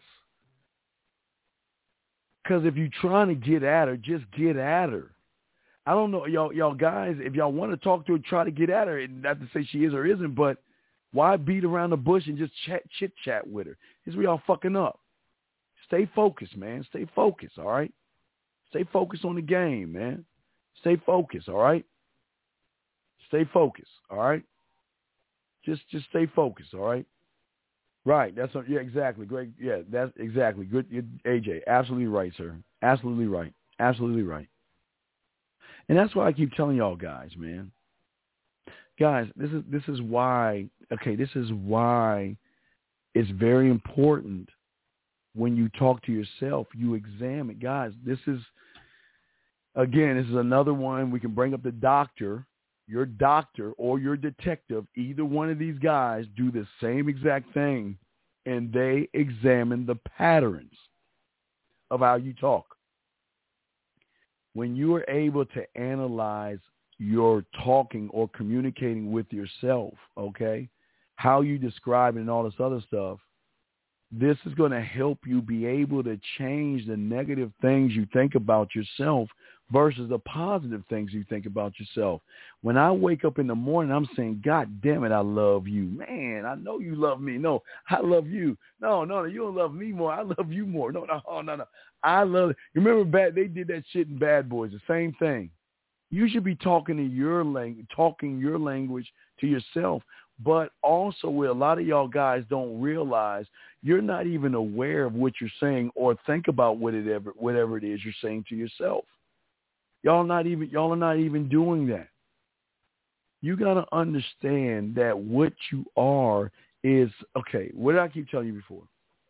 Because if you're trying to get at her, just get at her. I don't know, y'all, y'all guys, if y'all want to talk to her, try to get at her. And not to say she is or isn't, but why beat around the bush and just chat, chit-chat with her? This is where y'all fucking up. Stay focused, man. Stay focused, all right? Stay focused on the game, man. Stay focused, all right? Stay focused, all right? Just just stay focused, all right? Right. That's what, yeah, exactly. Great. Yeah, that's exactly. Good. A J, absolutely right, sir. Absolutely right. Absolutely right. And that's why I keep telling y'all guys, man. Guys, this is this is why, okay, this is why it's very important when you talk to yourself, you examine. Guys, this is, again, this is another one. We can bring up the doctor, your doctor or your detective. Either one of these guys do the same exact thing, and they examine the patterns of how you talk. When you are able to analyze your talking or communicating with yourself, okay, how you describe it and all this other stuff, this is going to help you be able to change the negative things you think about yourself versus the positive things you think about yourself. When I wake up in the morning, I'm saying, God damn it, I love you. Man, I know you love me. No, I love you. No, no, you don't love me more. I love you more. No, no, oh, no, no. I love it. You remember bad, they did that shit in Bad Boys, the same thing. You should be talking to your language, talking your language to yourself. But also what a lot of y'all guys don't realize, you're not even aware of what you're saying or think about what it ever, whatever it is you're saying to yourself. Y'all not even y'all are not even doing that. You got to understand that what you are is, okay, what did I keep telling you before?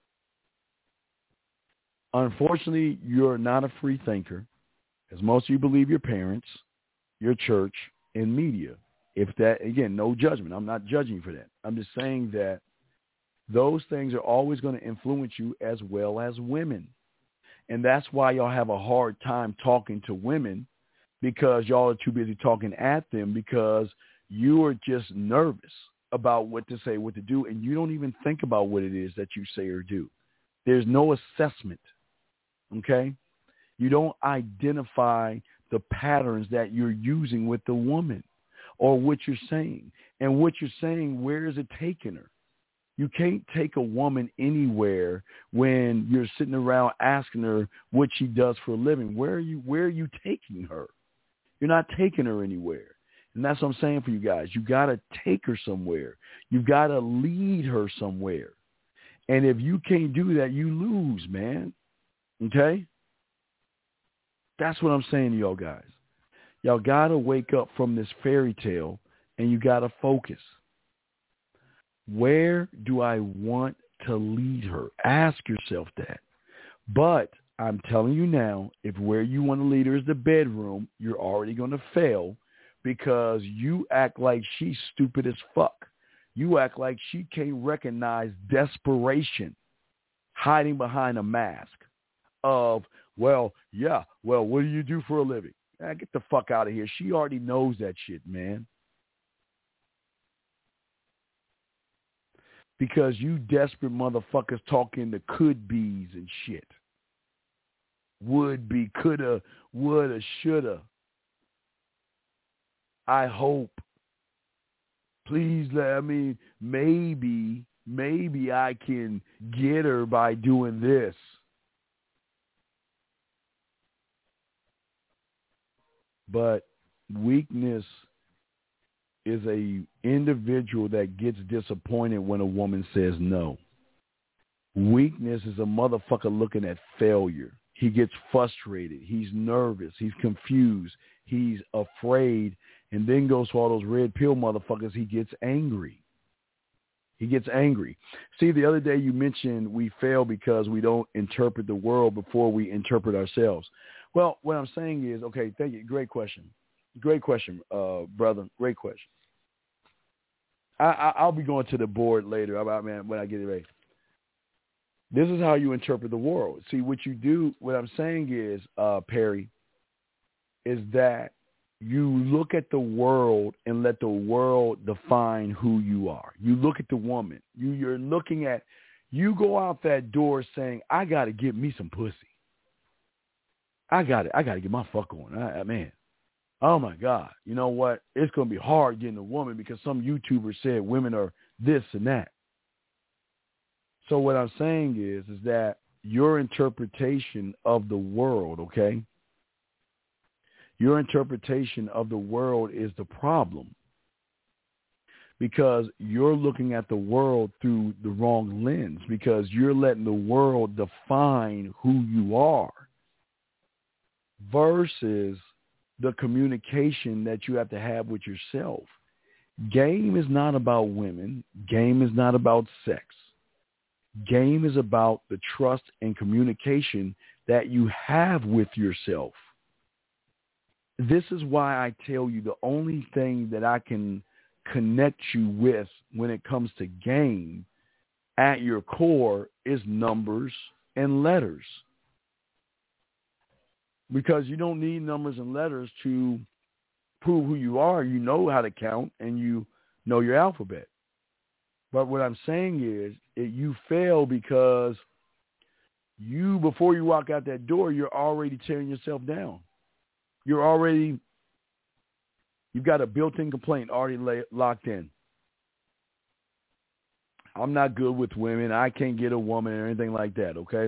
Unfortunately, you're not a free thinker, as most of you believe your parents, your church, and media. If that, again, no judgment. I'm not judging you for that. I'm just saying that those things are always going to influence you as well as women. And that's why y'all have a hard time talking to women, because y'all are too busy talking at them, because you are just nervous about what to say, what to do, and you don't even think about what it is that you say or do. There's no assessment, okay? You don't identify the patterns that you're using with the woman or what you're saying. And what you're saying, where is it taking her? You can't take a woman anywhere when you're sitting around asking her what she does for a living. Where are you, where are you taking her? You're not taking her anywhere. And that's what I'm saying for you guys. You got to take her somewhere. You got to lead her somewhere. And if you can't do that, you lose, man. Okay? That's what I'm saying to y'all guys. Y'all got to wake up from this fairy tale, and you got to focus. Where do I want to lead her? Ask yourself that. But I'm telling you now, if where you want to lead her is the bedroom, you're already going to fail, because you act like she's stupid as fuck. You act like she can't recognize desperation hiding behind a mask of, well, yeah, well, what do you do for a living? Ah, get the fuck out of here. She already knows that shit, man. Because you desperate motherfuckers talking to could be's and shit. Would be, coulda, woulda, shoulda. I hope. Please let me, maybe, maybe I can get her by doing this. But weakness is a individual that gets disappointed when a woman says no. Weakness is a motherfucker looking at failure. He gets frustrated. He's nervous. He's confused. He's afraid. And then goes to all those red pill motherfuckers. He gets angry. He gets angry. See, the other day you mentioned we fail because we don't interpret the world before we interpret ourselves. Well, what I'm saying is, okay, thank you. Great question. Great question, uh, brother. Great question. I, I, I'll be going to the board later about, man, when I get it ready. This is how you interpret the world. See, what you do, what I'm saying is, uh, Perry, is that you look at the world and let the world define who you are. You look at the woman. You, you're looking at, you go out that door saying, I got to get me some pussy. I got it. I got to get my fuck on. I, I, man, oh, my God. You know what? It's going to be hard getting a woman because some YouTuber said women are this and that. So what I'm saying is, is that your interpretation of the world, okay, your interpretation of the world is the problem, because you're looking at the world through the wrong lens, because you're letting the world define who you are versus the communication that you have to have with yourself. Game is not about women. Game is not about sex. Game is about the trust and communication that you have with yourself. This is why I tell you the only thing that I can connect you with when it comes to game at your core is numbers and letters. Because you don't need numbers and letters to prove who you are. You know how to count and you know your alphabet. But what I'm saying is it, you fail because you, before you walk out that door, you're already tearing yourself down. You're already, you've got a built-in complaint already lay, locked in. I'm not good with women. I can't get a woman or anything like that, okay?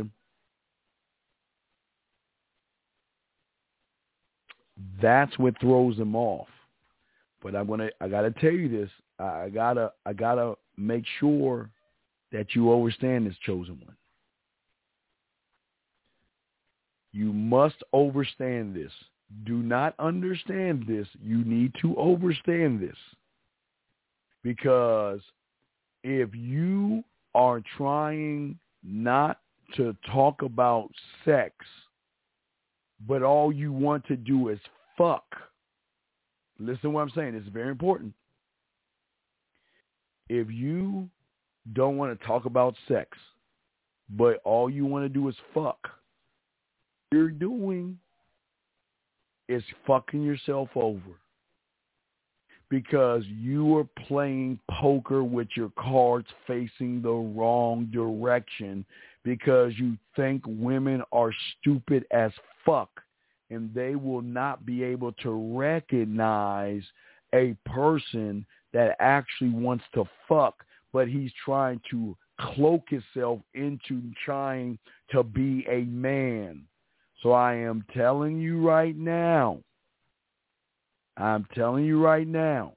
That's what throws them off. But I'm gonna, I gotta tell you this. I gotta, I gotta make sure that you understand this, chosen one. You must understand this. Do not understand this. You need to understand this. Because if you are trying not to talk about sex, but all you want to do is fuck, listen to what I'm saying. This is very important. If you don't want to talk about sex, but all you want to do is fuck, what you're doing is fucking yourself over. Because you are playing poker with your cards facing the wrong direction because you think women are stupid as fuck and they will not be able to recognize a person that actually wants to fuck, but he's trying to cloak himself into trying to be a man. So I am telling you right now, I'm telling you right now,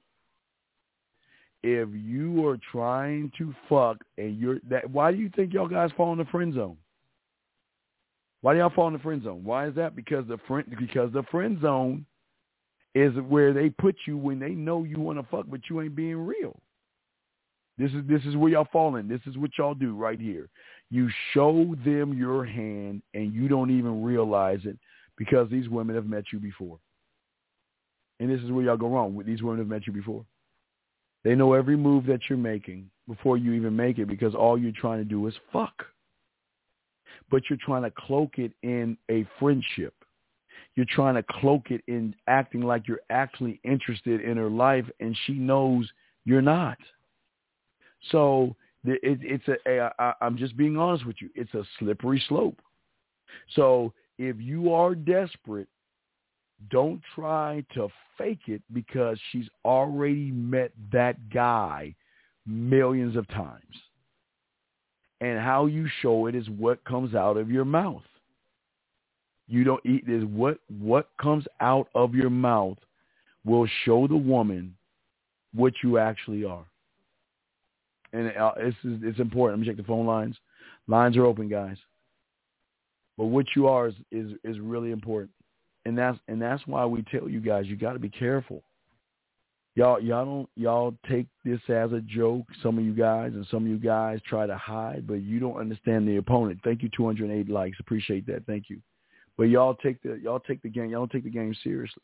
if you are trying to fuck and you're that, why do you think y'all guys fall in the friend zone? Why do y'all fall in the friend zone? Why is that? Because the friend because the friend zone is where they put you when they know you want to fuck, but you ain't being real. This is this is where y'all fall in. This is what y'all do right here. You show them your hand and you don't even realize it because these women have met you before. And this is where y'all go wrong. These women have met you before. They know every move that you're making before you even make it because all you're trying to do is fuck. But you're trying to cloak it in a friendship. You're trying to cloak it in acting like you're actually interested in her life, and she knows you're not. So it, it's a, a, I, I'm just being honest with you. It's a slippery slope. So if you are desperate, don't try to fake it because she's already met that guy millions of times. And how you show it is what comes out of your mouth. You don't eat this. What, what comes out of your mouth will show the woman what you actually are. And uh, it's, it's important. Let me check the phone lines. Lines are open, guys. But what you are is, is, is really important. And that's and that's why we tell you guys, you got to be careful. Y'all y'all don't y'all take this as a joke. Some of you guys and some of you guys try to hide, but you don't understand the opponent. Thank you, two hundred eight likes. Appreciate that. Thank you. But y'all take the y'all take the game. Y'all don't take the game seriously.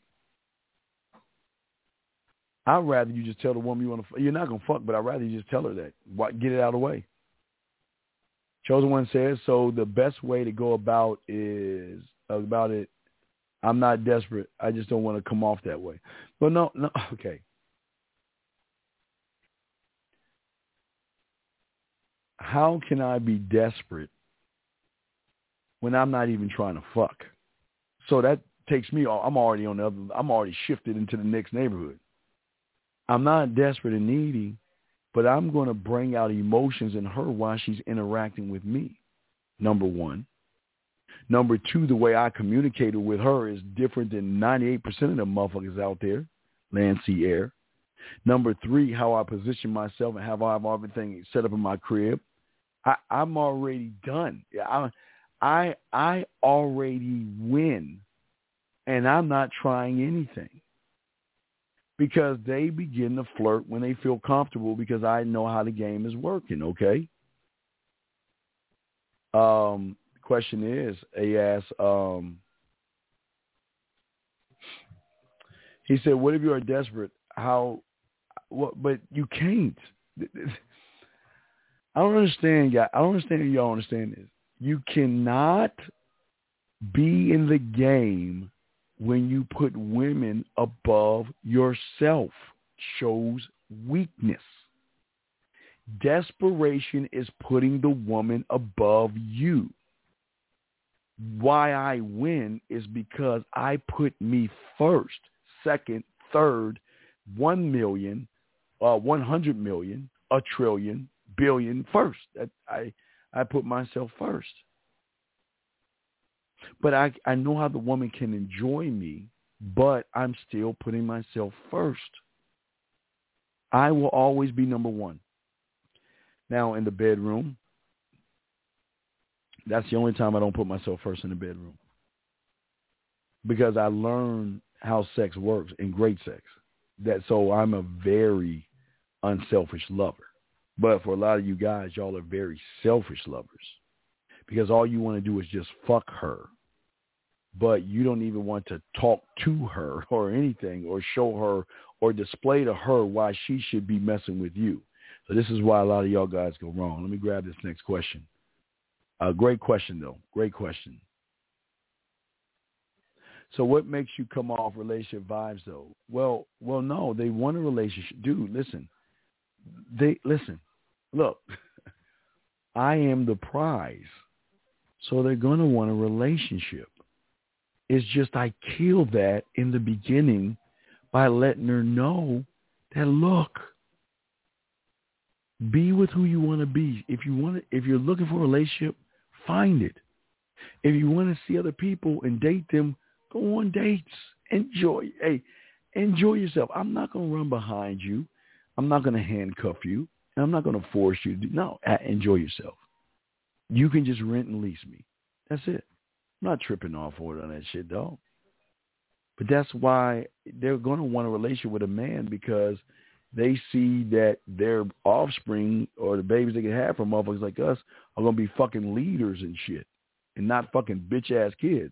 I'd rather you just tell the woman you want to. You're not gonna fuck, but I'd rather you just tell her that. What, get it out of the way. Chosen One says so. The best way to go about is about it. I'm not desperate. I just don't want to come off that way. But no, no, okay. How can I be desperate when I'm not even trying to fuck? So that takes me, I'm already on the other, I'm already shifted into the next neighborhood. I'm not desperate and needy, but I'm going to bring out emotions in her while she's interacting with me, number one. Number two, the way I communicated with her is different than ninety-eight percent of the motherfuckers out there, land, sea, air. Number three, how I position myself and how I have everything set up in my crib. I, I'm already done. I, I, I already win, and I'm not trying anything because they begin to flirt when they feel comfortable because I know how the game is working, okay? Um... Question is, he asked, um, he said, what if you are desperate? How, what, but you can't. I don't understand, guys. I don't understand if y'all understand this. You cannot be in the game when you put women above yourself. Shows weakness. Desperation is putting the woman above you. why I win is because I put me first, second, third, one million, uh, one hundred million, a trillion, billion first. I, I put myself first. But I, I know how the woman can enjoy me, but I'm still putting myself first. I will always be number one. Now, in the bedroom, that's the only time I don't put myself first in the bedroom. Because I learned how sex works in great sex. That so I'm a very unselfish lover. But for a lot of you guys, y'all are very selfish lovers. Because all you want to do is just fuck her. But you don't even want to talk to her or anything or show her or display to her why she should be messing with you. So this is why a lot of y'all guys go wrong. Let me grab this next question. Uh, great question, though. Great question. So what makes you come off relationship vibes, though? Well, well, no, they want a relationship. Dude, listen. They listen. Look, I am the prize. So they're going to want a relationship. It's just I killed that in the beginning by letting her know that, look, be with who you want to be. If you want to, if you're looking for a relationship, find it. If you want to see other people and date them, go on dates. Enjoy. Hey, enjoy yourself. I'm not going to run behind you. I'm not going to handcuff you. And I'm not going to force you to do. No, enjoy yourself. You can just rent and lease me. That's it. I'm not tripping off for it on that shit, dog. But that's why they're going to want a relationship with a man, because they see that their offspring or the babies they can have from motherfuckers like us are going to be fucking leaders and shit and not fucking bitch-ass kids.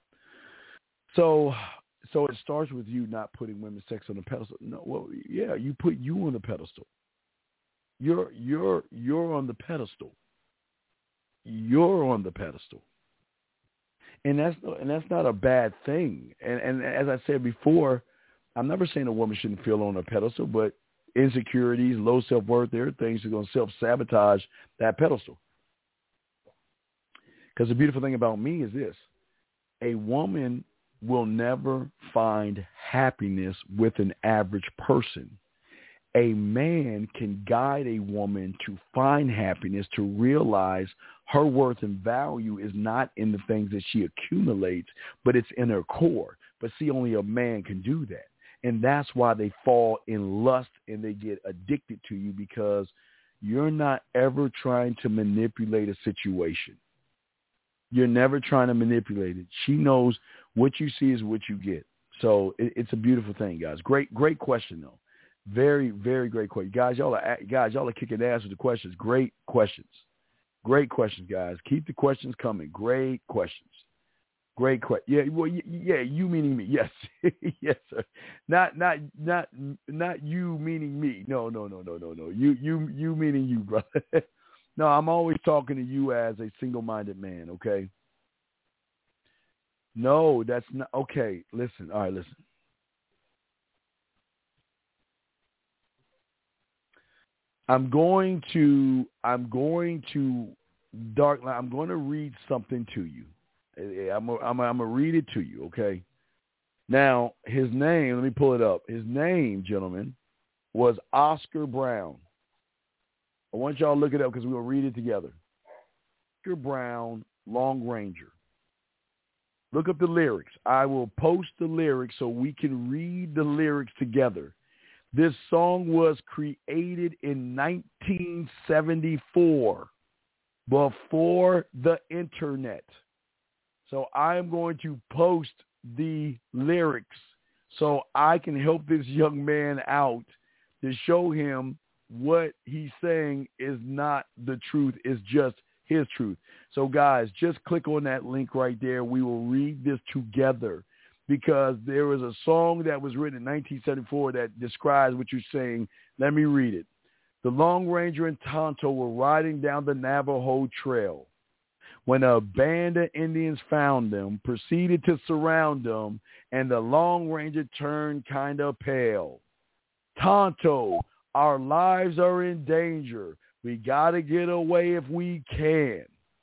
So so it starts with you not putting women's sex on the pedestal. No, well, yeah, you put you on the pedestal. You're you're you're on the pedestal. You're on the pedestal. And that's and that's not a bad thing. And and as I said before, I'm never saying a woman shouldn't feel on a pedestal, but insecurities, low self-worth, there are things that are going to self-sabotage that pedestal. Because the beautiful thing about me is this. A woman will never find happiness with an average person. A man can guide a woman to find happiness, to realize her worth and value is not in the things that she accumulates, but it's in her core. But see, only a man can do that. And that's why they fall in lust and they get addicted to you, because you're not ever trying to manipulate a situation. You're never trying to manipulate it. She knows what you see is what you get. So it, it's a beautiful thing, guys. Great, great question, though. Very, very great question. Guys, y'all are, guys, y'all are kicking ass with the questions. Great questions. Great questions, guys. Keep the questions coming. Great questions. Great question. Yeah, well, yeah, you meaning me. Yes. Yes, sir. Not, not, not, not you meaning me. No, no, no, no, no, no. You, you, you meaning you, brother. No, I'm always talking to you as a single-minded man, okay? No, that's not, okay, listen, all right, listen. I'm going to, I'm going to, dark, I'm going to read something to you. I'm going I'm I'm to read it to you, okay? Now, his name, let me pull it up. His name, gentlemen, was Oscar Brown. I want y'all to look it up because we'll read it together. Oscar Brown, Long Ranger. Look up the lyrics. I will post the lyrics so we can read the lyrics together. This song was created in nineteen seventy-four, before the internet. So I'm going to post the lyrics so I can help this young man out to show him what he's saying is not the truth, is just his truth. So, guys, just click on that link right there. We will read this together, because there was a song that was written in nineteen seventy-four that describes what you're saying. Let me read it. The Long Ranger and Tonto were riding down the Navajo Trail when a band of Indians found them, proceeded to surround them, and the Long Ranger turned kind of pale. Tonto, our lives are in danger. We got to get away if we can.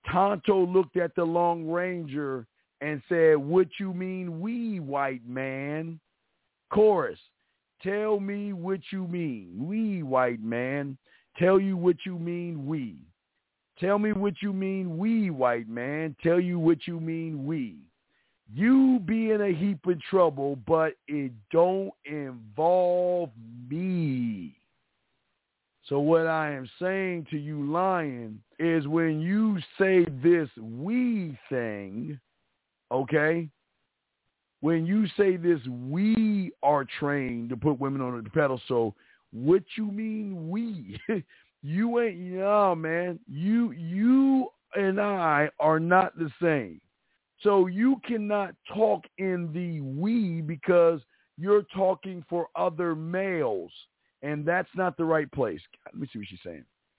Tonto looked at the Lone Ranger and said, what you mean we, white man? Chorus, tell me what you mean. We, white man. Tell you what you mean, we. Tell me what you mean, we, white man. Tell you what you mean, we. You be in a heap of trouble, but it don't involve me. So what I am saying to you, Lion, is when you say this we thing, okay, when you say this we are trained to put women on the pedestal, what you mean we? You ain't, no, man. You, you and I are not the same. So you cannot talk in the we because you're talking for other males. And that's not the right place. Let me see what she's saying.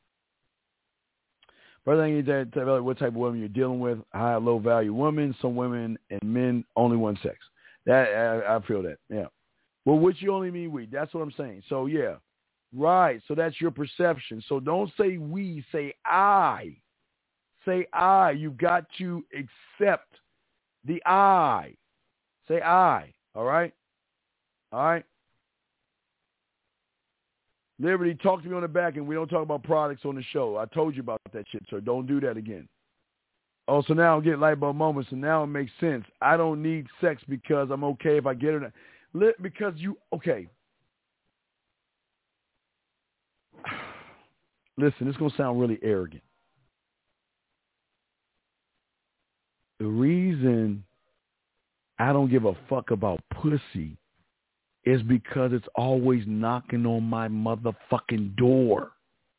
First thing is that tell what type of woman you're dealing with. High, low value women, some women and men, only one sex. That I, I feel that. Yeah. Well, what you only mean we? That's what I'm saying. So yeah, right. So that's your perception. So don't say we. Say I. Say I. You've got to accept the I. Say I. All right. All right. Liberty, talk to me on the back, and we don't talk about products on the show. I told you about that shit, so don't do that again. Oh, so now I'm getting light bulb moments, and now it makes sense. I don't need sex because I'm okay if I get it. Because you, okay. Listen, it's going to sound really arrogant. The reason I don't give a fuck about pussy is because it's always knocking on my motherfucking door.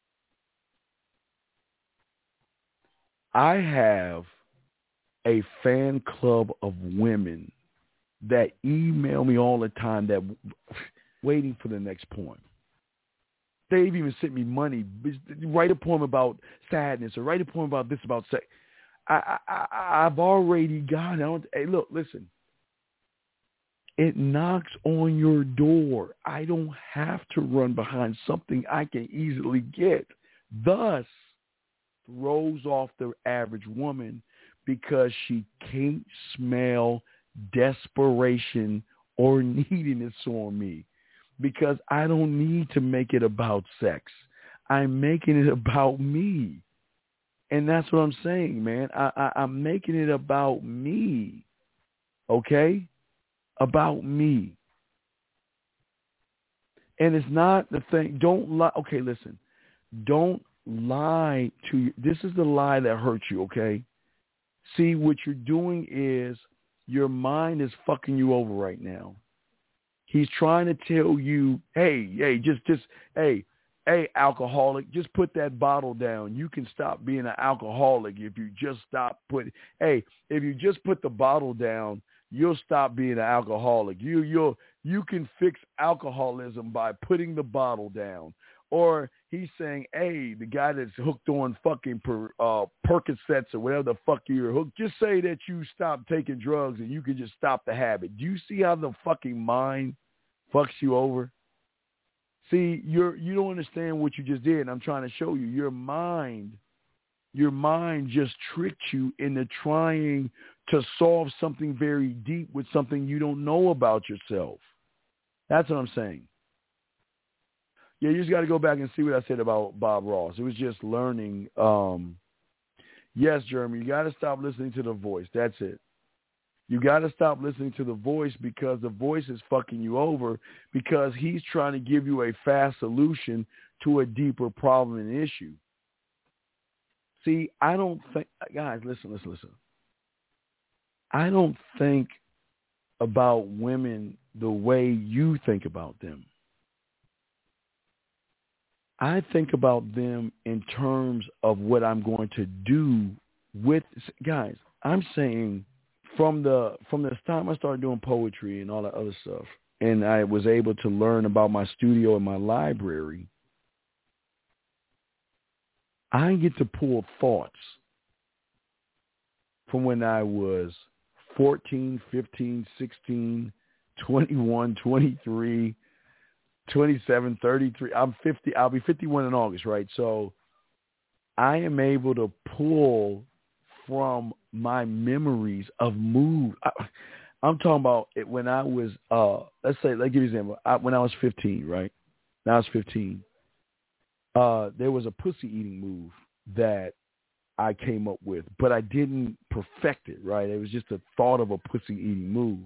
I have a fan club of women that email me all the time that waiting for the next poem. They've even sent me money. Write a poem about sadness or write a poem about this, about sex. I, I, I've already got it. I don't, hey, look, listen. It knocks on your door. I don't have to run behind something I can easily get. Thus, throws off the average woman because she can't smell desperation or neediness on me. Because I don't need to make it about sex. I'm making it about me. And that's what I'm saying, man. I, I, I'm making it about me. Okay? About me. And it's not the thing. Don't lie. Okay, listen. Don't lie to you. This is the lie that hurts you, okay? See, what you're doing is your mind is fucking you over right now. He's trying to tell you, hey, hey, just, just, hey, hey, alcoholic, just put that bottle down. You can stop being an alcoholic if you just stop putting, hey, if you just put the bottle down, you'll stop being an alcoholic. You, you'll, you can fix alcoholism by putting the bottle down. Or he's saying, hey, the guy that's hooked on fucking per, uh, Percocets or whatever the fuck you're hooked, just say that you stop taking drugs and you can just stop the habit. Do you see how the fucking mind fucks you over? See, you're, you don't understand what you just did. And I'm trying to show you your mind, your mind just tricked you into trying to solve something very deep with something you don't know about yourself. That's what I'm saying. Yeah, you just got to go back and see what I said about Bob Ross. It was just learning. Um, yes, Jeremy, you got to stop listening to the voice. That's it. You got to stop listening to the voice because the voice is fucking you over because he's trying to give you a fast solution to a deeper problem and issue. See, I don't think, guys, listen, listen, listen. I don't think about women the way you think about them. I think about them in terms of what I'm going to do with, guys, I'm saying from the from the time I started doing poetry and all that other stuff, and I was able to learn about my studio and my library, I get to pull thoughts from when I was fourteen, fifteen, sixteen, twenty-one, twenty-three, twenty-seven, thirty-three. I'm fifty. I'll be fifty-one in August, right? So I am able to pull from my memories of move. I, I'm talking about it when I was, uh, let's say, let's give you an example. I, when I was fifteen, right? When I was fifteen, uh, there was a pussy eating move that I came up with, but I didn't perfect it, right? It was just a thought of a pussy eating move.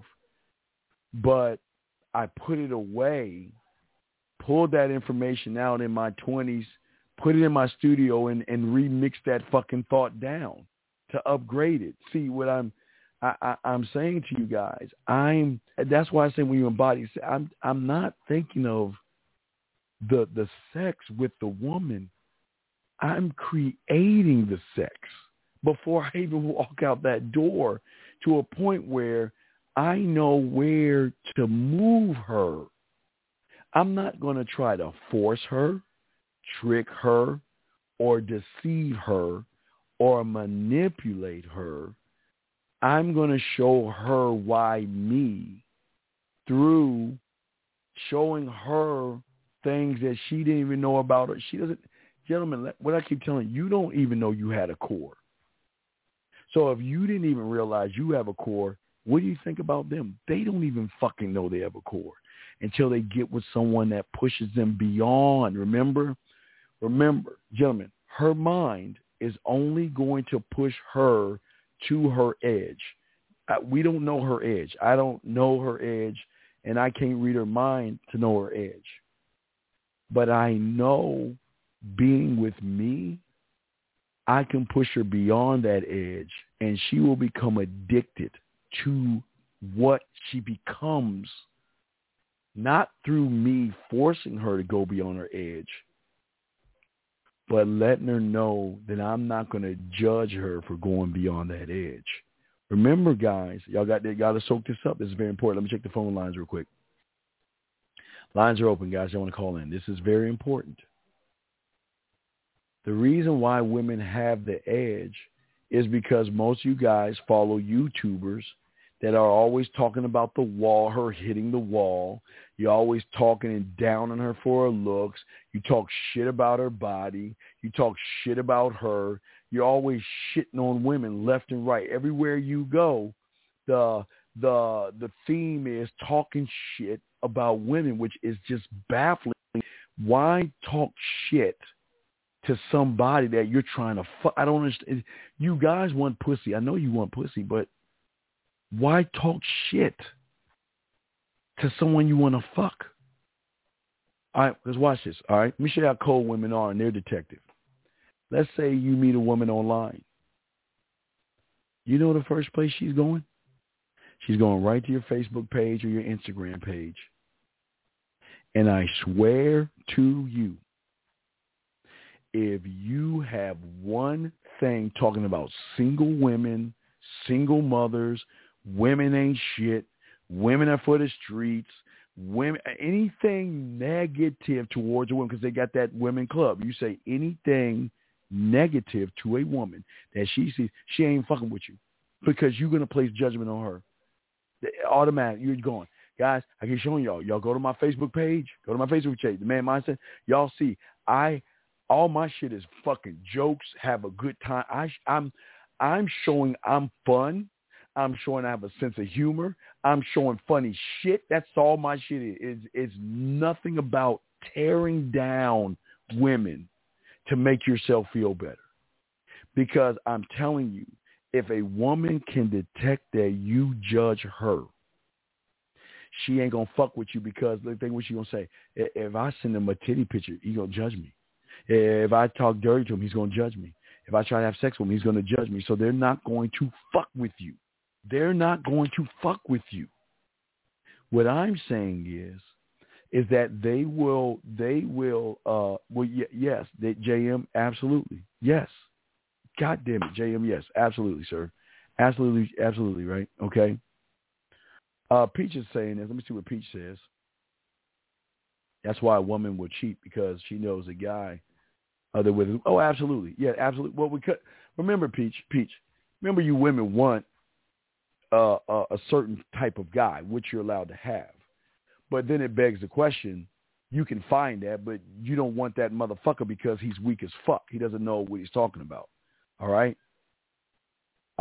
But I put it away, pulled that information out in my twenties, put it in my studio and, and remix that fucking thought down to upgrade it. See what I'm, I, I, I'm saying to you guys, I'm, that's why I say when you embody, I'm, I'm not thinking of the, the sex with the woman. I'm creating the sex before I even walk out that door to a point where I know where to move her. I'm not going to try to force her, trick her, or deceive her, or manipulate her. I'm going to show her why me through showing her things that she didn't even know about her. She doesn't, gentlemen, what I keep telling you, you don't even know you had a core. So if you didn't even realize you have a core, what do you think about them? They don't even fucking know they have a core until they get with someone that pushes them beyond. Remember, remember, gentlemen, her mind is only going to push her to her edge. Uh, we don't know her edge. I don't know her edge, and I can't read her mind to know her edge. But I know being with me, I can push her beyond that edge, and she will become addicted to what she becomes, not through me forcing her to go beyond her edge, but letting her know that I'm not going to judge her for going beyond that edge. Remember, guys, y'all got y'all got to soak this up. This is very important. Let me check the phone lines real quick. Lines are open, guys. I want to call in. This is very important. The reason why women have the edge is because most of you guys follow YouTubers that are always talking about the wall, her hitting the wall. You're always talking and down on her for her looks. You talk shit about her body. You talk shit about her. You're always shitting on women left and right. Everywhere you go, the the the theme is talking shit about women, which is just baffling. Why talk shit to somebody that you're trying to fuck? I don't understand. You guys want pussy. I know you want pussy, but why talk shit to someone you want to fuck? All right, let's watch this. All right, let me show you how cold women are and they're detective. Let's say you meet a woman online. You know the first place she's going? She's going right to your Facebook page or your Instagram page. And I swear to you, if you have one thing talking about single women, single mothers, women ain't shit, women are for the streets, women, anything negative towards a woman, because they got that women club. You say anything negative to a woman that she sees, she ain't fucking with you because you're going to place judgment on her. Automatic, you're going. Guys, I keep showing y'all. Y'all go to my Facebook page. Go to my Facebook page, The Man Mindset. Y'all see, I, all my shit is fucking jokes. Have a good time. I, I'm, I'm showing I'm fun. I'm showing I have a sense of humor. I'm showing funny shit. That's all my shit is. It's, it's nothing about tearing down women to make yourself feel better. Because I'm telling you, if a woman can detect that you judge her, she ain't going to fuck with you because the thing what she going to say, if I send him a titty picture, he going to judge me. If I talk dirty to him, he's going to judge me. If I try to have sex with him, he's going to judge me. So they're not going to fuck with you. They're not going to fuck with you. What I'm saying is, is that they will, they will, uh, well, y- yes, they, J M, absolutely. Yes. God damn it, J M, yes, absolutely, sir. Absolutely, absolutely, right? Okay. Uh, Peach is saying this. Let me see what Peach says. That's why a woman would cheat, because she knows a guy other with him. Oh, absolutely. Yeah, absolutely. Well, we could remember, Peach, Peach, remember you women want uh, a, a certain type of guy, which you're allowed to have. But then it begs the question, you can find that, but you don't want that motherfucker because he's weak as fuck. He doesn't know what he's talking about. All right?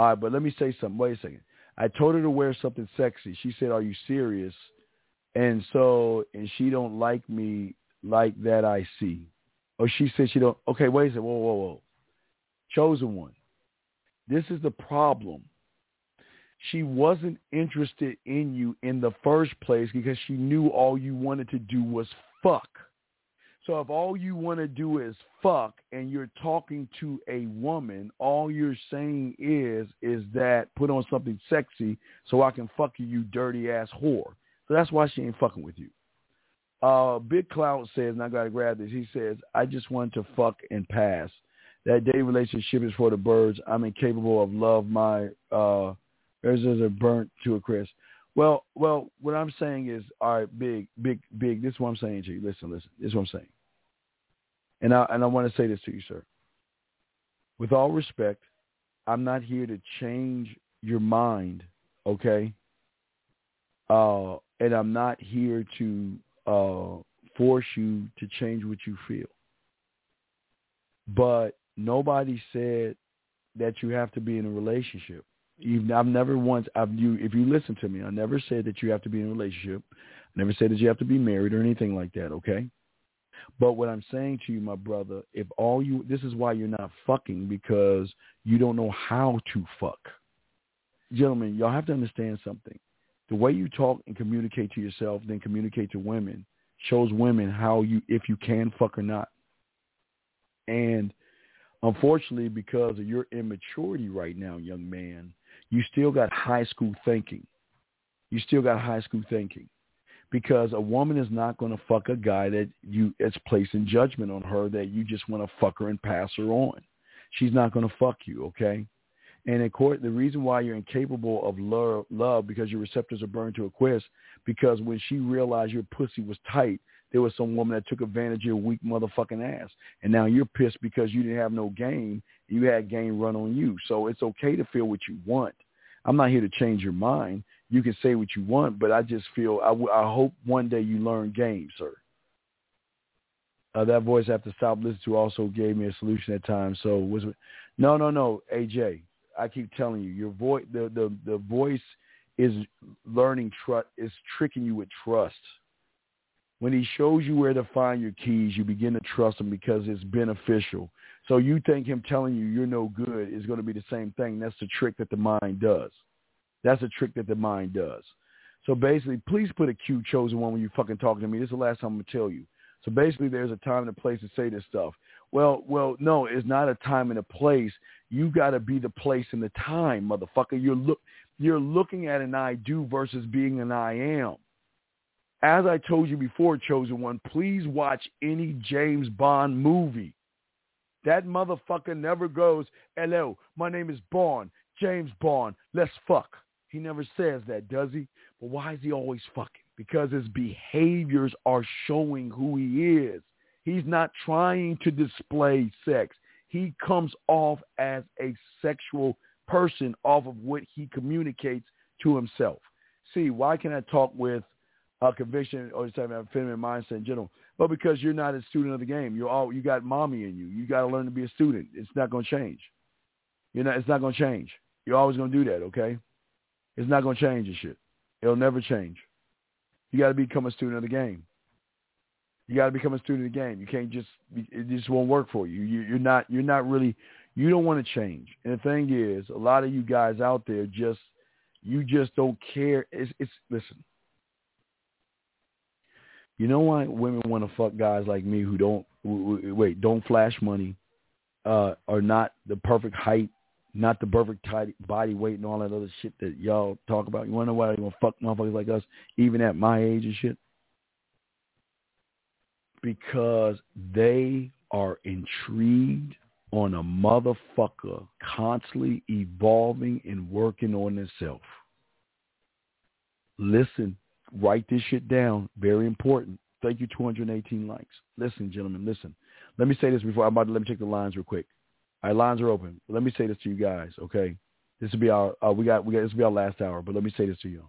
All right, but let me say something. Wait a second. I told her to wear something sexy. She said, are you serious? And so, and she don't like me like that I see. Or she said she don't. Okay, wait a second. Whoa, whoa, whoa. Chosen one. This is the problem. She wasn't interested in you in the first place because she knew all you wanted to do was fuck. So if all you want to do is fuck and you're talking to a woman, all you're saying is, is that put on something sexy so I can fuck you, you dirty ass whore. So that's why she ain't fucking with you. Uh, Big Cloud says, and I got to grab this. He says, I just want to fuck and pass. That day relationship is for the birds. I'm incapable of love. My, uh, there's a burnt to a crisp. Well, well, what I'm saying is, all right, big, big, big. This is what I'm saying to you. Listen, listen. This is what I'm saying. And I and I want to say this to you, sir. With all respect, I'm not here to change your mind, okay? Uh, and I'm not here to uh, force you to change what you feel. But nobody said that you have to be in a relationship. Even, I've never once, I've, you, if you listen to me, I never said that you have to be in a relationship. I never said that you have to be married or anything like that, okay? But what I'm saying to you, my brother, if all you, this is why you're not fucking, because you don't know how to fuck. Gentlemen, y'all have to understand something. The way you talk and communicate to yourself, then communicate to women, shows women how you, if you can fuck or not. And unfortunately, because of your immaturity right now, young man, you still got high school thinking. You still got high school thinking. Because a woman is not going to fuck a guy that you, it's placing judgment on her that you just want to fuck her and pass her on. She's not going to fuck you, okay? And of course, the reason why you're incapable of love, love because your receptors are burned to a crisp, because when she realized your pussy was tight, there was some woman that took advantage of your weak motherfucking ass. And now you're pissed because you didn't have no game. You had game run on you. So it's okay to feel what you want. I'm not here to change your mind. You can say what you want, but I just feel, I, w- I hope one day you learn game, sir. Uh, that voice I have to stop listening to also gave me a solution at times. So was it, no, no, no, A J. I keep telling you, your voice, the, the, the voice is learning trust, is tricking you with trust. When he shows you where to find your keys, you begin to trust him because it's beneficial. So you think him telling you you're no good is going to be the same thing. That's the trick that the mind does. That's a trick that the mind does. So basically, please put a Q chosen one when you fucking talking to me. This is the last time I'm going to tell you. So basically, there's a time and a place to say this stuff. Well, well, no, it's not a time and a place. You got to be the place and the time, motherfucker. You're look, you're looking at an I do versus being an I am. As I told you before, chosen one, please watch any James Bond movie. That motherfucker never goes, hello, my name is Bond, James Bond, let's fuck. He never says that, does he? But why is he always fucking? Because his behaviors are showing who he is. He's not trying to display sex. He comes off as a sexual person off of what he communicates to himself. See, why can I talk with a conviction or just have a feminine mindset in general? But because you're not a student of the game. You're all, you got mommy in you. You got to learn to be a student. It's not going to change. You're not, it's not going to change. You're always going to do that, okay? It's not going to change and shit. It'll never change. You got to become a student of the game. You got to become a student of the game. You can't just, it just won't work for you. you you're not, you're not really, you don't want to change. And the thing is, a lot of you guys out there just, you just don't care. It's, it's listen, you know why women want to fuck guys like me who don't, wait, don't flash money, uh, are not the perfect height, not the perfect tight body weight and all that other shit that y'all talk about? You want to know why they want to fuck motherfuckers like us, even at my age and shit? Because they are intrigued on a motherfucker constantly evolving and working on themselves. Listen, write this shit down. Very important. Thank you, two hundred eighteen likes. Listen, gentlemen, listen. Let me say this before I'm about to let me check the lines real quick. All right, lines are open. Let me say this to you guys, okay? This will be our uh, we got we got this will be our last hour, but let me say this to you.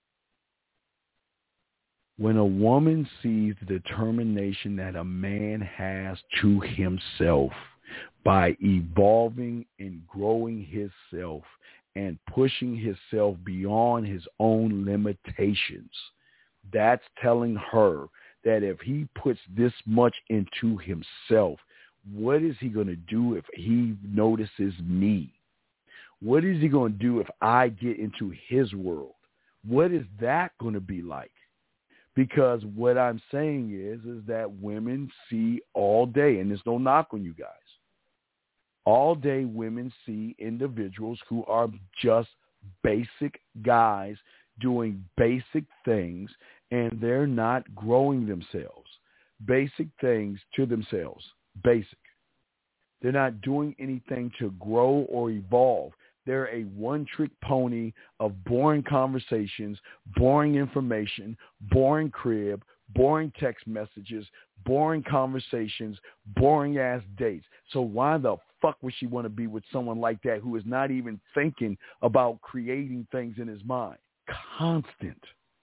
When a woman sees the determination that a man has to himself by evolving and growing himself and pushing himself beyond his own limitations. That's telling her that if he puts this much into himself, what is he going to do if he notices me? What is he going to do if I get into his world? What is that going to be like? Because what I'm saying is, is that women see all day, and there's no knock on you guys. All day women see individuals who are just basic guys doing basic things, and they're not growing themselves. Basic things to themselves. Basic. They're not doing anything to grow or evolve. They're a one-trick pony of boring conversations, boring information, boring crib, boring text messages, boring conversations, boring-ass dates. So why the fuck would she want to be with someone like that who is not even thinking about creating things in his mind? Constant.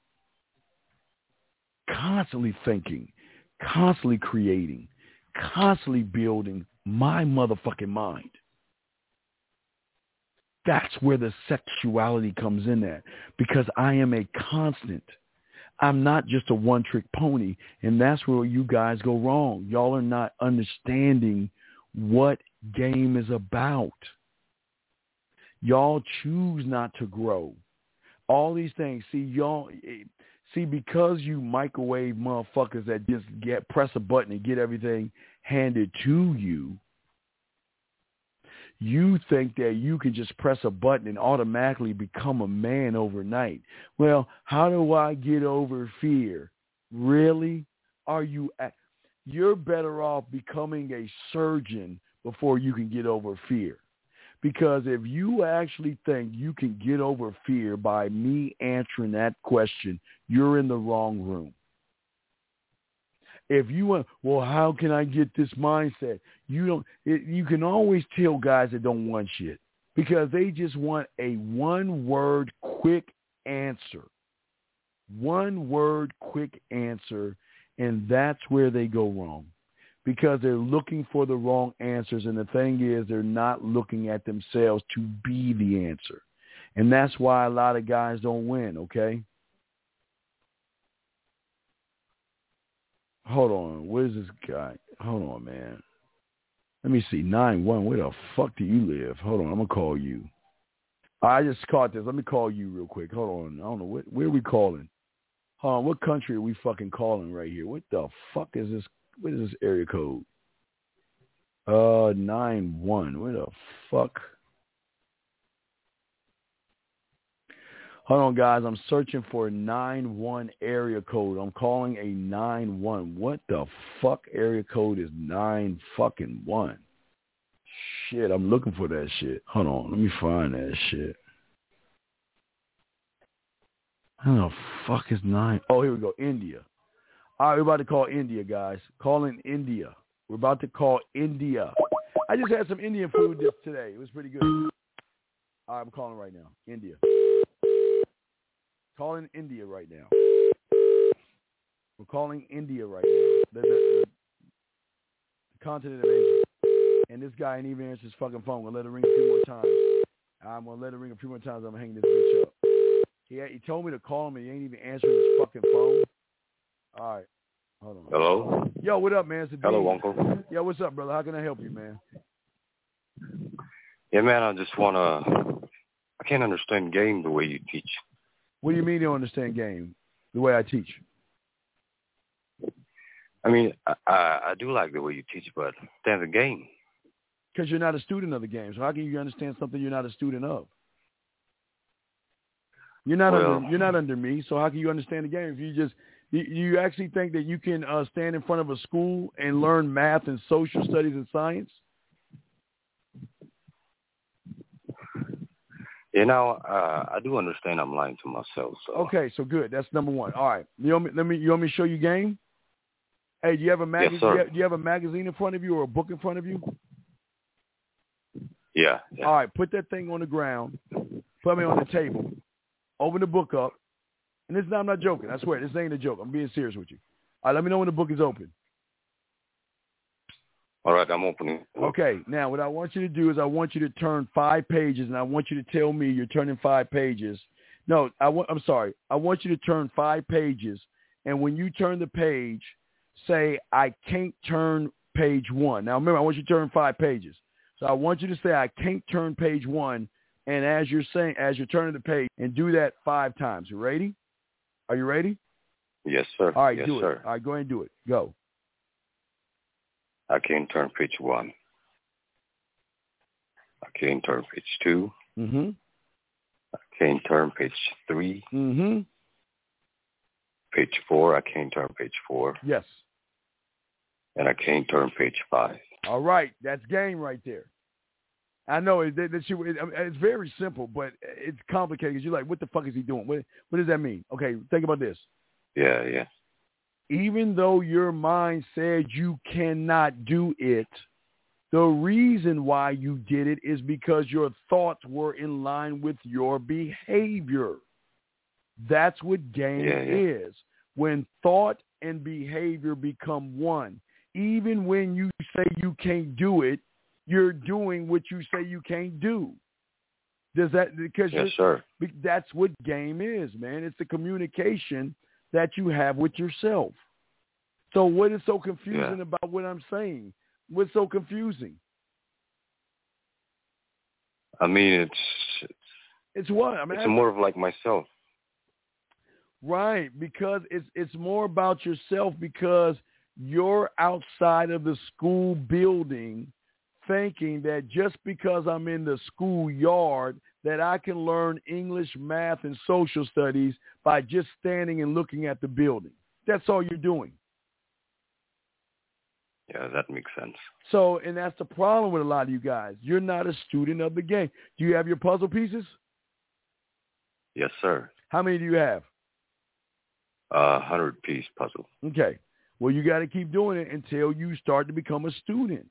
Constantly thinking, constantly creating, constantly building my motherfucking mind. That's where the sexuality comes in at, because I am a constant. I'm not just a one-trick pony, and that's where you guys go wrong. Y'all are not understanding what game is about. Y'all choose not to grow. All these things. See, y'all, see, because you microwave motherfuckers that just get press a button and get everything handed to you, you think that you can just press a button and automatically become a man overnight. Well, how do I get over fear? Really? Are you? You're better off becoming a surgeon before you can get over fear. Because if you actually think you can get over fear by me answering that question, you're in the wrong room. If you want, well, how can I get this mindset? You don't. It, you can always tell guys that don't want shit because they just want a one-word quick answer. One-word quick answer, and that's where they go wrong because they're looking for the wrong answers, and the thing is they're not looking at themselves to be the answer, and that's why a lot of guys don't win, okay? Hold on. Where's this guy? Hold on, man. Let me see. nine one. Where the fuck do you live? Hold on. I'm going to call you. I just caught this. Let me call you real quick. Hold on. I don't know. Where, where are we calling? Hold on. What country are we fucking calling right here? What the fuck is this? What is this area code? Uh, nine one. Where the fuck? Hold on, guys. I'm searching for a nine one area code. I'm calling a nine one. What the fuck area code is nine fucking one? Shit, I'm looking for that shit. Hold on. Let me find that shit. How the fuck is nine? Oh, here we go. India. All right, we're about to call India, guys. Calling India. We're about to call India. I just had some Indian food this today. It was pretty good. All right, I'm calling right now. India. Calling India right now. We're calling India right now. The, the, the, the continent of Asia. And this guy ain't even answered his fucking phone. I'm going to let it ring a few more times. I'm going to let it ring a few more times. I'm going to hang this bitch up. He, he told me to call him and he ain't even answering his fucking phone. All right. Hold on. Hello? Yo, what up, man? It's Hello, Uncle. Yo, what's up, brother? How can I help you, man? Yeah, man, I just want to... I can't understand game the way you teach. What do you mean you don't understand game? The way I teach? I mean, I, I, I do like the way you teach, but understand the game. Because you're not a student of the game. So how can you understand something you're not a student of? You're not well, under you're not under me, so how can you understand the game? If you just you, you actually think that you can uh, stand in front of a school and learn math and social studies and science? You know, uh, I do understand I'm lying to myself. So. Okay, so good. That's number one. All right. You want me, let me, you want me to show you game? Hey, do you have a mag- yes, do, sir. you have, do you have a magazine in front of you or a book in front of you? Yeah, yeah. All right, put that thing on the ground. Put me on the table. Open the book up. And this is not, I'm not joking. I swear, this ain't a joke. I'm being serious with you. All right, let me know when the book is open. All right, I'm opening. Okay, now what I want you to do is I want you to turn five pages, and I want you to tell me you're turning five pages. No, I want, I'm sorry. I want you to turn five pages, and when you turn the page, say, I can't turn page one. Now, remember, I want you to turn five pages. So I want you to say, I can't turn page one, and as you're saying, as you're turning the page, and do that five times. You ready? Are you ready? Yes, sir. All right, yes, do sir. it. All right, go ahead and do it. Go. I can't turn page one. I can't turn page two. Mm-hmm. I can't turn page three. Mm-hmm. Page four, I can't turn page four. Yes. And I can't turn page five. All right, that's game right there. I know it, that, that you, it, it's very simple, but it's complicated because you're like, what the fuck is he doing? What, what does that mean? Okay, think about this. Yeah, yeah. Even though your mind said you cannot do it, the reason why you did it is because your thoughts were in line with your behavior. That's what game yeah, yeah. is. When thought and behavior become one, even when you say you can't do it, you're doing what you say you can't do. Does that, because yes, sir. That's what game is, man. It's the communication that you have with yourself. So what is so confusing yeah. about what I'm saying? What's so confusing? I mean, it's... It's what? I mean, it's more of like myself. Right, because it's it's more about yourself because you're outside of the school building thinking that just because I'm in the schoolyard that I can learn English, math, and social studies by just standing and looking at the building. That's all you're doing. Yeah, that makes sense. So, and that's the problem with a lot of you guys. You're not a student of the game. Do you have your puzzle pieces? Yes, sir. How many do you have? A uh, hundred-piece puzzle. Okay. Well, you got to keep doing it until you start to become a student.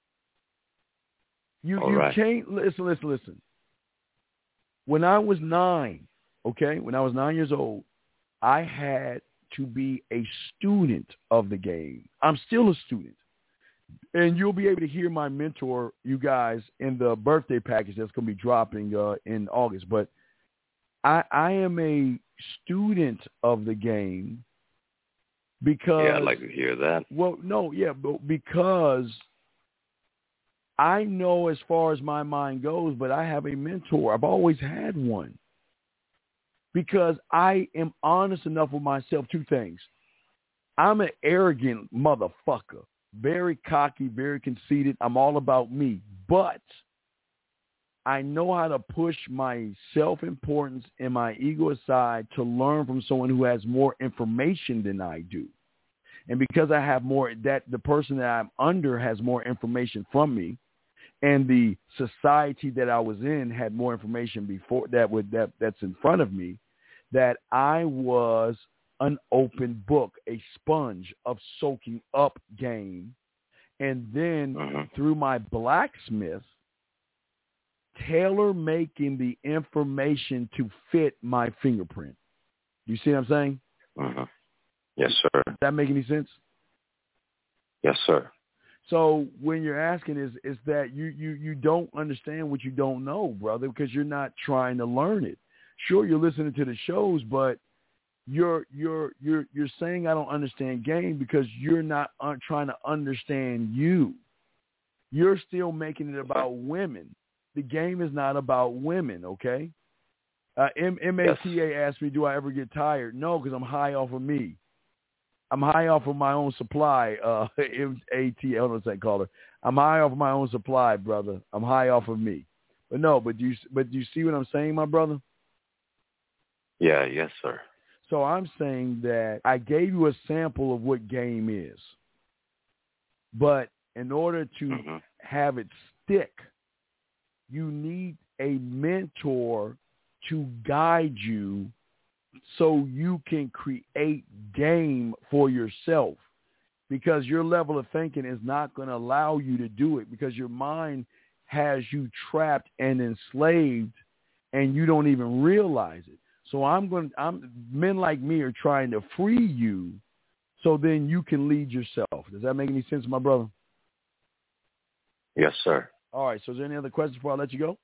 You All you right. can't listen, listen, listen. When I was nine, okay, when I was nine years old, I had to be a student of the game. I'm still a student. And you'll be able to hear my mentor, you guys, in the birthday package that's going to be dropping uh, in August. But I, I am a student of the game because... Yeah, I'd like to hear that. Well, no, yeah, but because I know as far as my mind goes, but I have a mentor. I've always had one. Because I am honest enough with myself, two things. I'm an arrogant motherfucker. Very cocky, very conceited. I'm all about me. But I know how to push my self-importance and my ego aside to learn from someone who has more information than I do. And because I have more, that the person that I'm under has more information from me, and the society that I was in had more information before that would that that's in front of me, that I was an open book, a sponge of soaking up game. And then mm-hmm. through my blacksmith, tailor making the information to fit my fingerprint. You see what I'm saying? Mm-hmm. Yes, sir. Does that make any sense? Yes, sir. So when you're asking is is that you, you, you don't understand what you don't know, brother, because you're not trying to learn it. Sure, you're listening to the shows, but you're you're you're you're saying I don't understand game because you're not un- trying to understand you. You're still making it about women. The game is not about women, okay? Uh, M- MATA asked me, do I ever get tired? No, because I'm high off of me. I'm high off of my own supply. Uh, M A T A, I don't know what that called her. I'm high off of my own supply, brother. I'm high off of me. But no, but do you, but do you see what I'm saying, my brother? Yeah, yes, sir. So I'm saying that I gave you a sample of what game is. But in order to mm-hmm. have it stick, you need a mentor to guide you so you can create game for yourself, because your level of thinking is not going to allow you to do it because your mind has you trapped and enslaved and you don't even realize it. So I'm going I'm men like me are trying to free you so then you can lead yourself. Does that make any sense, my brother? Yes, sir. All right. So is there any other questions before I let you go?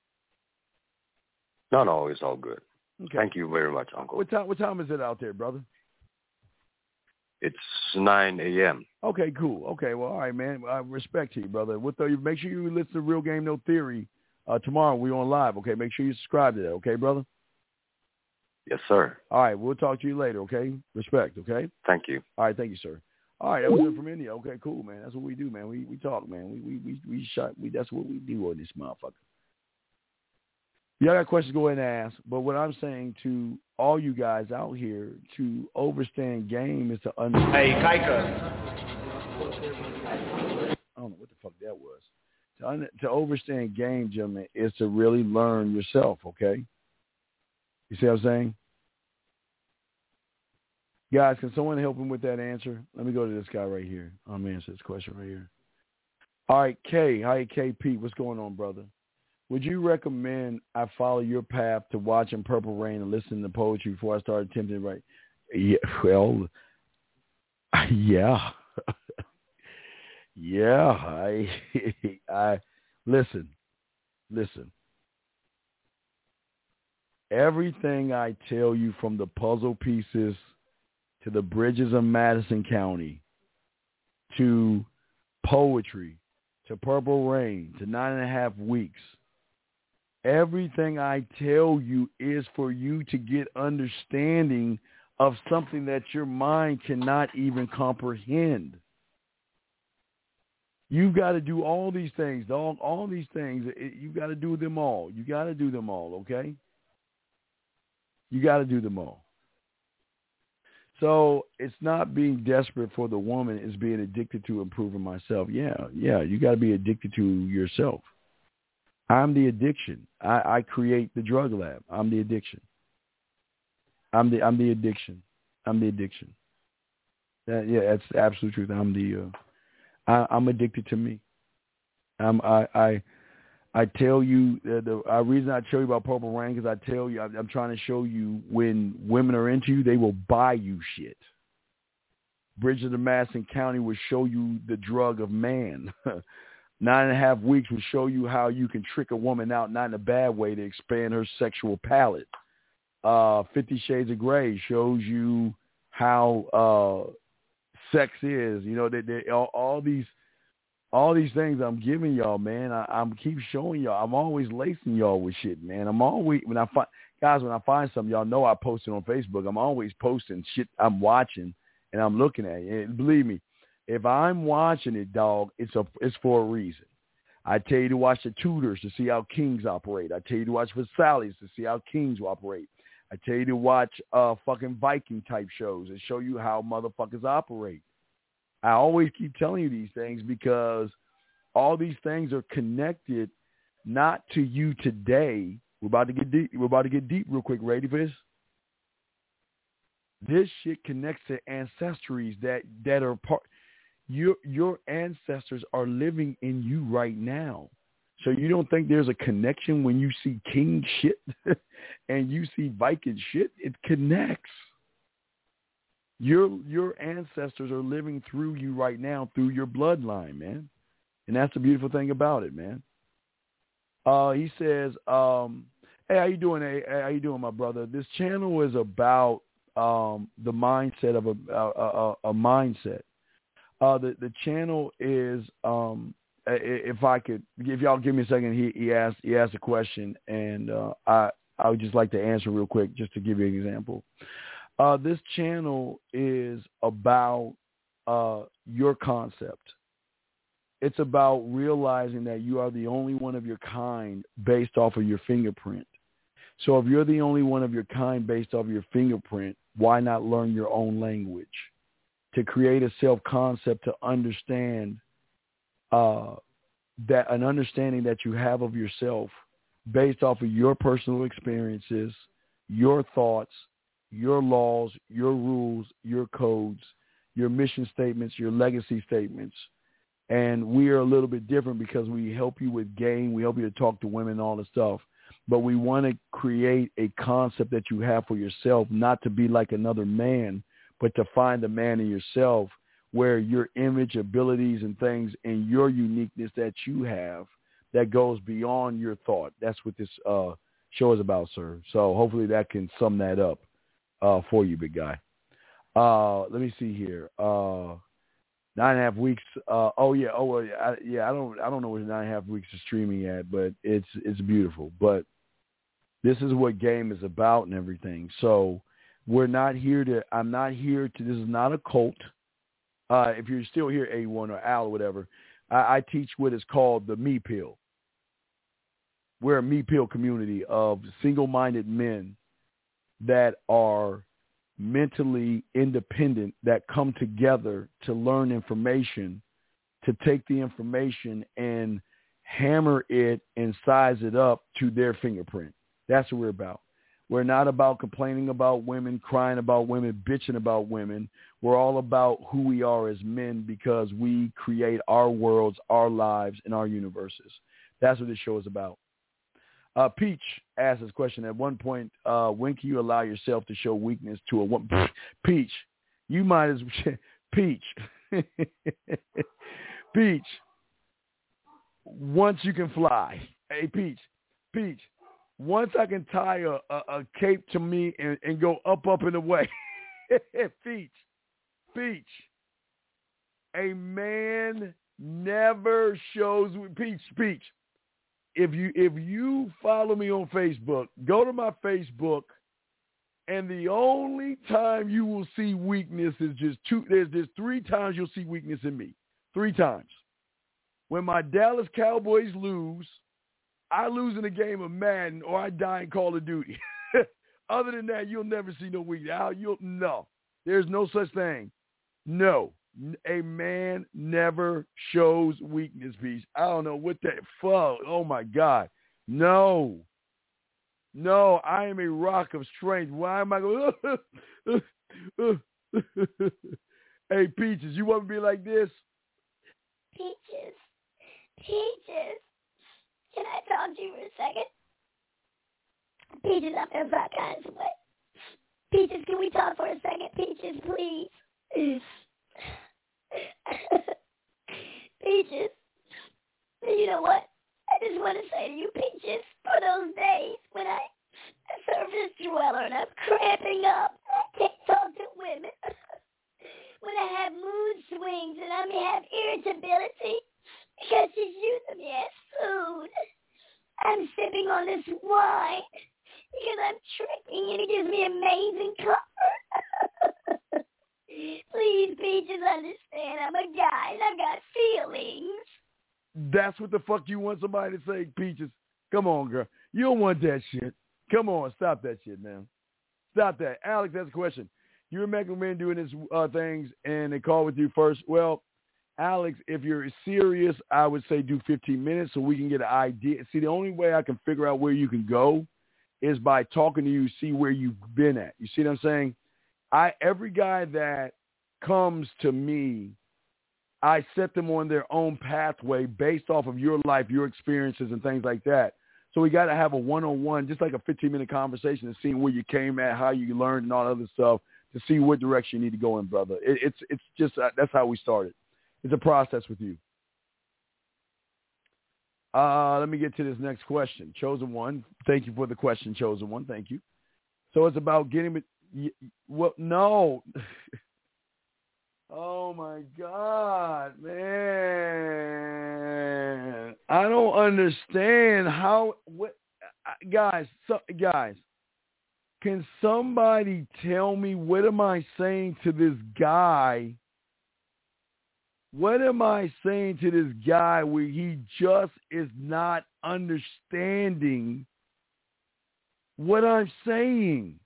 No, no, it's all good. Okay. Thank you very much, Uncle. What time, what time is it out there, brother? It's nine a.m. Okay, cool. Okay, well, all right, man. I respect to you, brother. We'll throw you, make sure you listen to Real Game No Theory uh, tomorrow. We're on live, okay? Make sure you subscribe to that, okay, brother? Yes, sir. All right, we'll talk to you later, okay? Respect, okay? Thank you. All right, thank you, sir. All right, that was it from India. Okay, cool, man. That's what we do, man. We we talk, man. We we we, we shot. We that's what we do on this motherfucker. Y'all got questions, go ahead and ask. But what I'm saying to all you guys out here, to overstand game is to understand. Hey, Kaika. I don't know what the fuck that was. To, un- to overstand game, gentlemen, is to really learn yourself, okay? You see what I'm saying? Guys, can someone help him with that answer? Let me go to this guy right here. I'm going to answer this question right here. All right, K. Hi, K P. What's going on, brother? Would you recommend I follow your path to watching Purple Rain and listening to poetry before I start attempting to write? Yeah, well, yeah. yeah, I, I, listen, listen. Everything I tell you, from the puzzle pieces to the bridges of Madison County, to poetry, to Purple Rain, to nine and a half weeks, everything I tell you is for you to get understanding of something that your mind cannot even comprehend. You've got to do all these things, all, all these things. You've got to do them all. You got to do them all, okay? You got to do them all. So it's not being desperate for the woman. It's being addicted to improving myself. Yeah, yeah. You got to be addicted to yourself. I'm the addiction. I, I create the drug lab. I'm the addiction. I'm the I'm the addiction. I'm the addiction. That, yeah, that's the absolute truth. I'm the. Uh, I, I'm addicted to me. I'm I I, I tell you the, the uh, reason I tell you about Purple Rain, because I tell you I, I'm trying to show you when women are into you, they will buy you shit. Bridges of Madison County will show you the drug of man. Nine and a half weeks will show you how you can trick a woman out, not in a bad way, to expand her sexual palette. Uh, Fifty Shades of Grey shows you how uh, sex is. You know, they, they, all, all these, all these things I'm giving y'all, man. I, I'm keep showing y'all. I'm always lacing y'all with shit, man. I'm always when I find guys when I find something, y'all know I post it on Facebook. I'm always posting shit I'm watching and I'm looking at it. And believe me, if I'm watching it, dog, it's a it's for a reason. I tell you to watch the Tudors to see how kings operate. I tell you to watch Versailles to see how kings operate. I tell you to watch uh, fucking Viking type shows that show you how motherfuckers operate. I always keep telling you these things because all these things are connected not to you today. We're about to get deep. We're about to get deep real quick. Ready for this? This shit connects to ancestries that, that are part. Your your ancestors are living in you right now. So you don't think there's a connection when you see king shit and you see Viking shit? It connects. Your your ancestors are living through you right now, through your bloodline, man. And that's the beautiful thing about it, man. Uh, he says, um, hey, how you doing? Hey, how you doing, my brother? This channel is about um, the mindset of a, a, a, a mindset. Uh, the, the channel is, um, if I could, if y'all give me a second, he, he asked he asked a question, and uh, I, I would just like to answer real quick, just to give you an example. Uh, this channel is about uh, your concept. It's about realizing that you are the only one of your kind based off of your fingerprint. So if you're the only one of your kind based off of your fingerprint, why not learn your own language? To create a self-concept, to understand uh, that an understanding that you have of yourself based off of your personal experiences, your thoughts, your laws, your rules, your codes, your mission statements, your legacy statements. And we are a little bit different because we help you with game. We help you to talk to women and all this stuff. But we want to create a concept that you have for yourself, not to be like another man, but to find the man in yourself where your image, abilities, and things and your uniqueness that you have that goes beyond your thought. That's what this uh, show is about, sir. So hopefully that can sum that up uh, for you, big guy. Uh, let me see here. Uh, nine and a half weeks. Uh, oh yeah. Oh well, yeah. I, yeah. I don't. I don't know where nine and a half weeks is streaming at, but it's it's beautiful. But this is what game is about and everything. So we're not here to. I'm not here to. This is not a cult. Uh, if you're still here, A one or Al or whatever, I, I teach what is called the Me Pill. We're a Me Pill community of single-minded men that are mentally independent, that come together to learn information, to take the information and hammer it and size it up to their fingerprint. That's what we're about. We're not about complaining about women, crying about women, bitching about women. We're all about who we are as men because we create our worlds, our lives, and our universes. That's what this show is about. Uh, Peach asked this question at one point, uh, when can you allow yourself to show weakness to a woman? Peach, you might as well. Peach. Peach. Once you can fly. Hey, Peach. Peach. Once I can tie a, a, a cape to me and, and go up, up and away. Peach. Peach. A man never shows Peach. Peach. If you if you follow me on Facebook, go to my Facebook, and the only time you will see weakness is just two. There's there's three times you'll see weakness in me. Three times. When my Dallas Cowboys lose, I lose in a game of Madden, or I die in Call of Duty. Other than that, you'll never see no weakness. How you'll no. There's no such thing. No. A man never shows weakness, Peace. I don't know what that fuck. Oh my God. No. No, I am a rock of strength. Why am I going? Hey, Peaches, you want to be like this? Peaches. Peaches. Can I talk to you for a second? Peaches, I feel all kinds of way. Peaches, can we talk for a second? Peaches, please. Peaches, you know what? I just want to say to you, Peaches, for those days when I surface dweller and I'm cramping up, I can't talk to women. When I have mood swings and I may have irritability because she's using me as food. I'm sipping on this wine because I'm drinking and it gives me amazing comfort. Please, Peaches, understand I'm a guy and I've got feelings. That's what the fuck you want somebody to say, Peaches. Come on, girl. You don't want that shit. Come on, stop that shit, man. Stop that. Alex, that's a question. You were making men doing these uh, things and they call with you first. Well, Alex, if you're serious, I would say do fifteen minutes so we can get an idea. See, the only way I can figure out where you can go is by talking to you, see where you've been at. You see what I'm saying? I every guy that comes to me, I set them on their own pathway based off of your life, your experiences, and things like that. So we got to have a one-on-one, just like a fifteen-minute conversation and seeing where you came at, how you learned, and all that other stuff to see what direction you need to go in, brother. It, it's it's just uh, that's how we started. It's a process with you. Uh, let me get to this next question. Chosen One, thank you for the question, Chosen One. Thank you. So it's about getting – well, no. Oh, my God, man. I don't understand how what, – guys, so, guys, can somebody tell me what am I saying to this guy – what am I saying to this guy where he just is not understanding what I'm saying?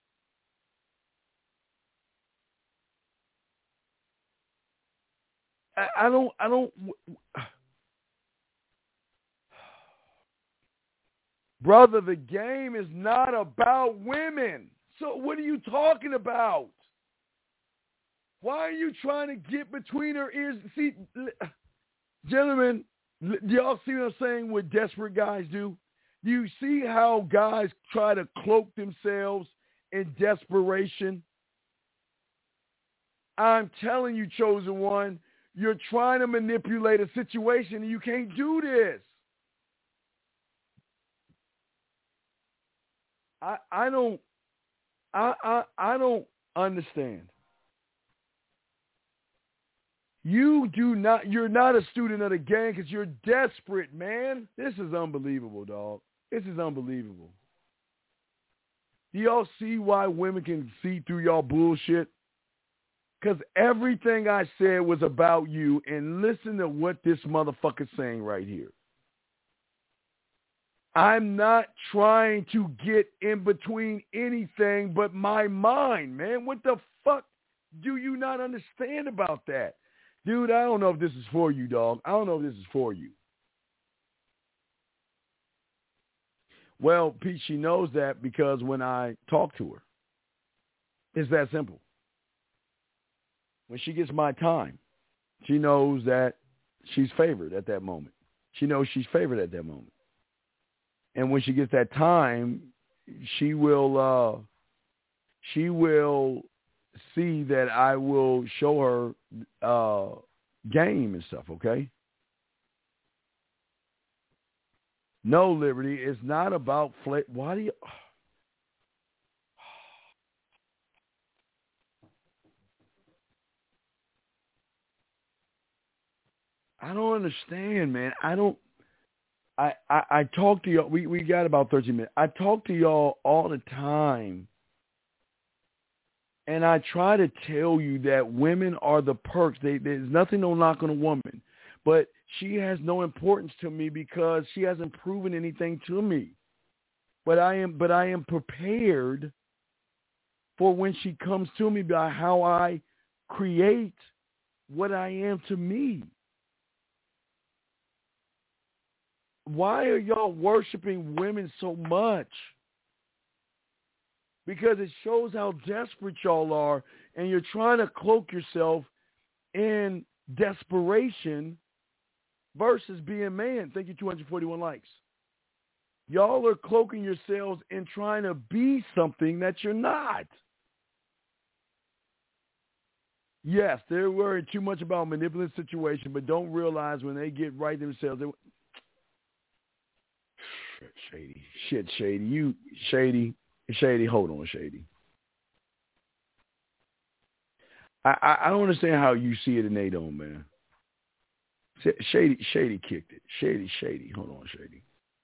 I, I don't, I don't, brother, the game is not about women. So what are you talking about? Why are you trying to get between her ears? See, gentlemen, do y'all see what I'm saying, what desperate guys do? Do you see how guys try to cloak themselves in desperation? I'm telling you, chosen one, you're trying to manipulate a situation and you can't do this. I I don't I I, I don't understand. You do not, you're not a student of the game because you're desperate, man. This is unbelievable, dog. This is unbelievable. Do y'all see why women can see through y'all bullshit? Because everything I said was about you, and listen to what this motherfucker's saying right here. I'm not trying to get in between anything but my mind, man. What the fuck do you not understand about that? Dude, I don't know if this is for you, dog. I don't know if this is for you. Well, Pete, she knows that because when I talk to her, it's that simple. When she gets my time, she knows that she's favored at that moment. She knows she's favored at that moment. And when she gets that time, she will uh, she will see that I will show her uh, game and stuff, okay? No, Liberty, it's not about fl- why do you I don't understand, man. I don't I, I, I talk to y'all. We, we got about thirteen minutes. I talk to y'all all the time. And I try to tell you that women are the perks. They, there's nothing no knock on a woman. But she has no importance to me because she hasn't proven anything to me. But I am but I am prepared for when she comes to me by how I create what I am to me. Why are y'all worshiping women so much? Because it shows how desperate y'all are, and you're trying to cloak yourself in desperation versus being man. Thank you, two hundred forty-one likes. Y'all are cloaking yourselves in trying to be something that you're not. Yes, they're worried too much about manipulating the situation, but don't realize when they get right themselves, they... Shady. Shit, Shady. You, Shady. Shady, hold on, Shady. I, I, I don't understand how you see it and they don't, man. Shady, Shady kicked it. Shady, Shady. Hold on, Shady.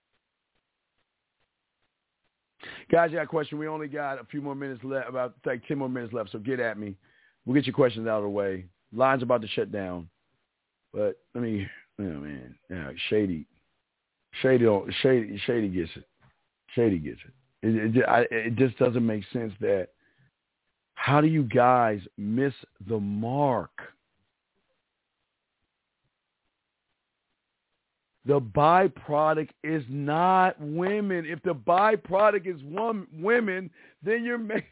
Guys, you got a question. We only got a few more minutes left, about like ten more minutes left, so get at me. We'll get your questions out of the way. Line's about to shut down. But let me, oh, man, yeah, Shady. Shady, don't, Shady, Shady gets it. Shady gets it. It, it, I, it just doesn't make sense that how do you guys miss the mark? The byproduct is not women. If the byproduct is one, women, then you're making...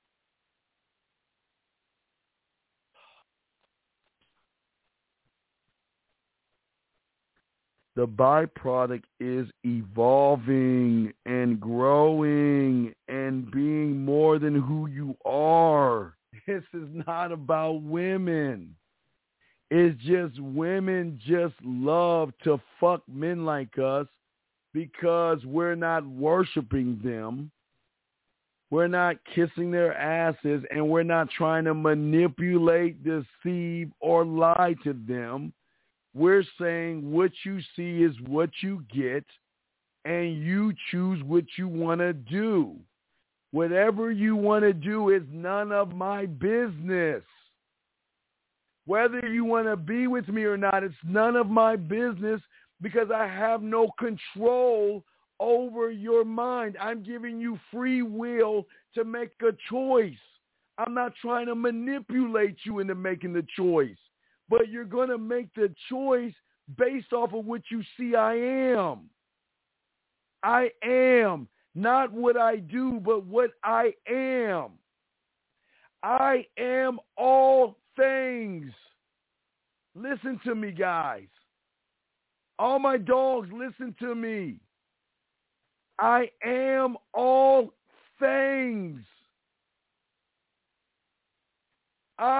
The byproduct is evolving and growing and being more than who you are. This is not about women. It's just women just love to fuck men like us because we're not worshiping them. We're not kissing their asses, and we're not trying to manipulate, deceive, or lie to them. We're saying what you see is what you get, and you choose what you want to do. Whatever you want to do is none of my business. Whether you want to be with me or not, it's none of my business because I have no control over your mind. I'm giving you free will to make a choice. I'm not trying to manipulate you into making the choice. But you're going to make the choice based off of what you see I am. I am. Not what I do, but what I am. I am all things. Listen to me, guys. All my dogs, listen to me. I am all things. I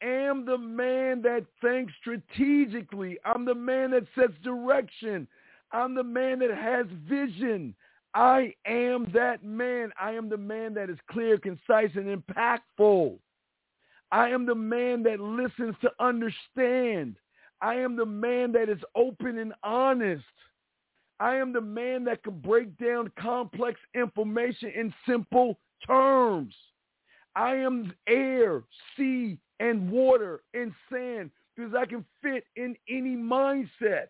am the man that thinks strategically. I'm the man that sets direction. I'm the man that has vision. I am that man. I am the man that is clear, concise, and impactful. I am the man that listens to understand. I am the man that is open and honest. I am the man that can break down complex information in simple terms. I am air, sea, and water and sand because I can fit in any mindset.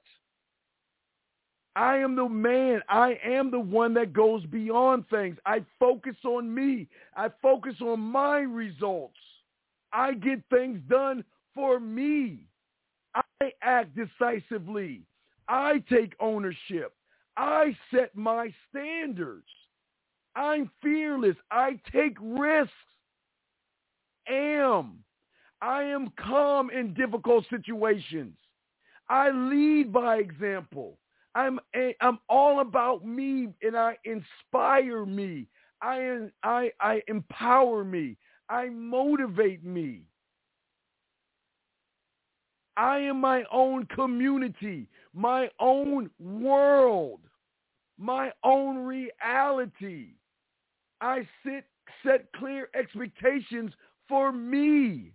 I am the man. I am the one that goes beyond things. I focus on me. I focus on my results. I get things done for me. I act decisively. I take ownership. I set my standards. I'm fearless. I take risks. Am. I am calm in difficult situations. I lead by example. I'm a, I'm all about me, and I inspire me. I I I empower me. I motivate me. I am my own community, my own world, my own reality. I sit, set clear expectations for me.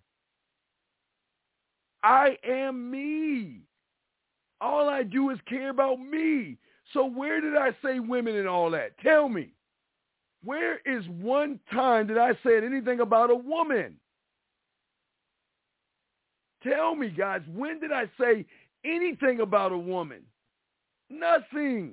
I am me. All I do is care about me. So where did I say women and all that? Tell me. Where is one time that I said anything about a woman? Tell me, guys, when did I say anything about a woman? Nothing.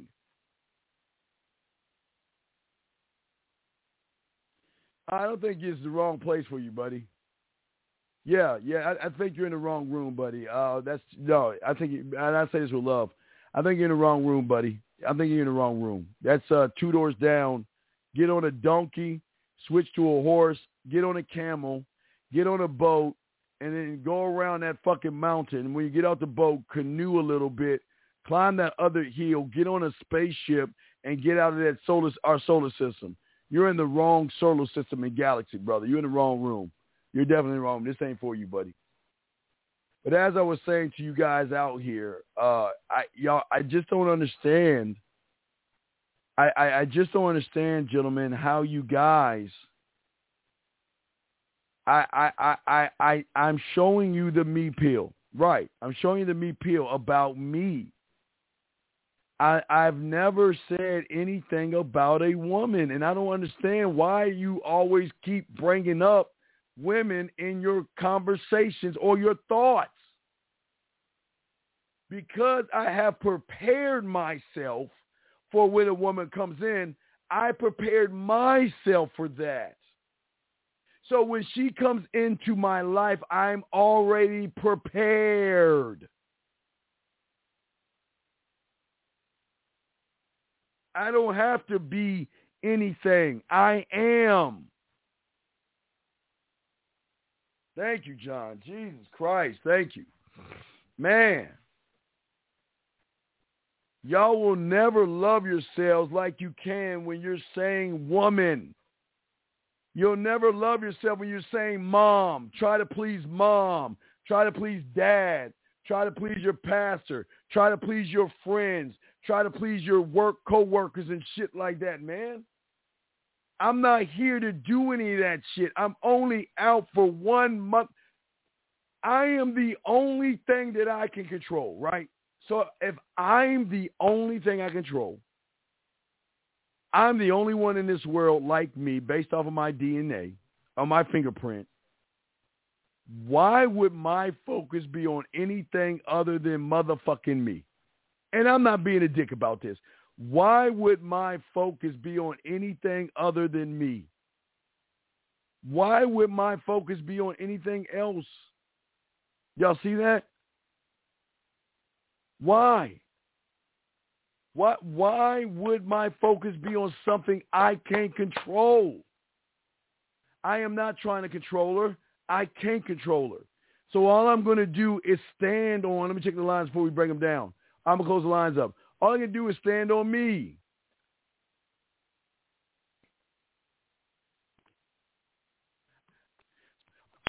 I don't think it's the wrong place for you, buddy. Yeah, yeah, I, I think you're in the wrong room, buddy. Uh, that's no, I think, you, and I say this with love. I think you're in the wrong room, buddy. I think you're in the wrong room. That's uh, two doors down. Get on a donkey, switch to a horse, get on a camel, get on a boat, and then go around that fucking mountain. And when you get out the boat, canoe a little bit, climb that other hill, get on a spaceship, and get out of that solar, our solar system. You're in the wrong solar system and galaxy, brother. You're in the wrong room. You're definitely wrong. This ain't for you, buddy. But as I was saying to you guys out here, uh, I y'all, I just don't understand. I, I, I just don't understand, gentlemen, how you guys. I, I, I, I, I, I'm showing you the me peel. Right. I'm showing you the me peel about me. I, I've never said anything about a woman, and I don't understand why you always keep bringing up women in your conversations or your thoughts. Because I have prepared myself for when a woman comes in, I prepared myself for that. So when she comes into my life, I'm already prepared. I don't have to be anything. I am. Thank you, John. Jesus Christ. Thank you. Man. Y'all will never love yourselves like you can when you're saying woman. You'll never love yourself when you're saying mom. Try to please mom. Try to please dad. Try to please your pastor. Try to please your friends. Try to please your work co-workers and shit like that, man. I'm not here to do any of that shit. I'm only out for one month. I am the only thing that I can control, right? So if I'm the only thing I control, I'm the only one in this world like me based off of my D N A, on my fingerprint. Why would my focus be on anything other than motherfucking me? And I'm not being a dick about this. Why would my focus be on anything other than me? Why would my focus be on anything else? Y'all see that? Why? Why, why would my focus be on something I can't control? I am not trying to control her. I can't control her. So all I'm going to do is stand on, let me check the lines before we break them down. I'm going to close the lines up. All I can do is stand on me.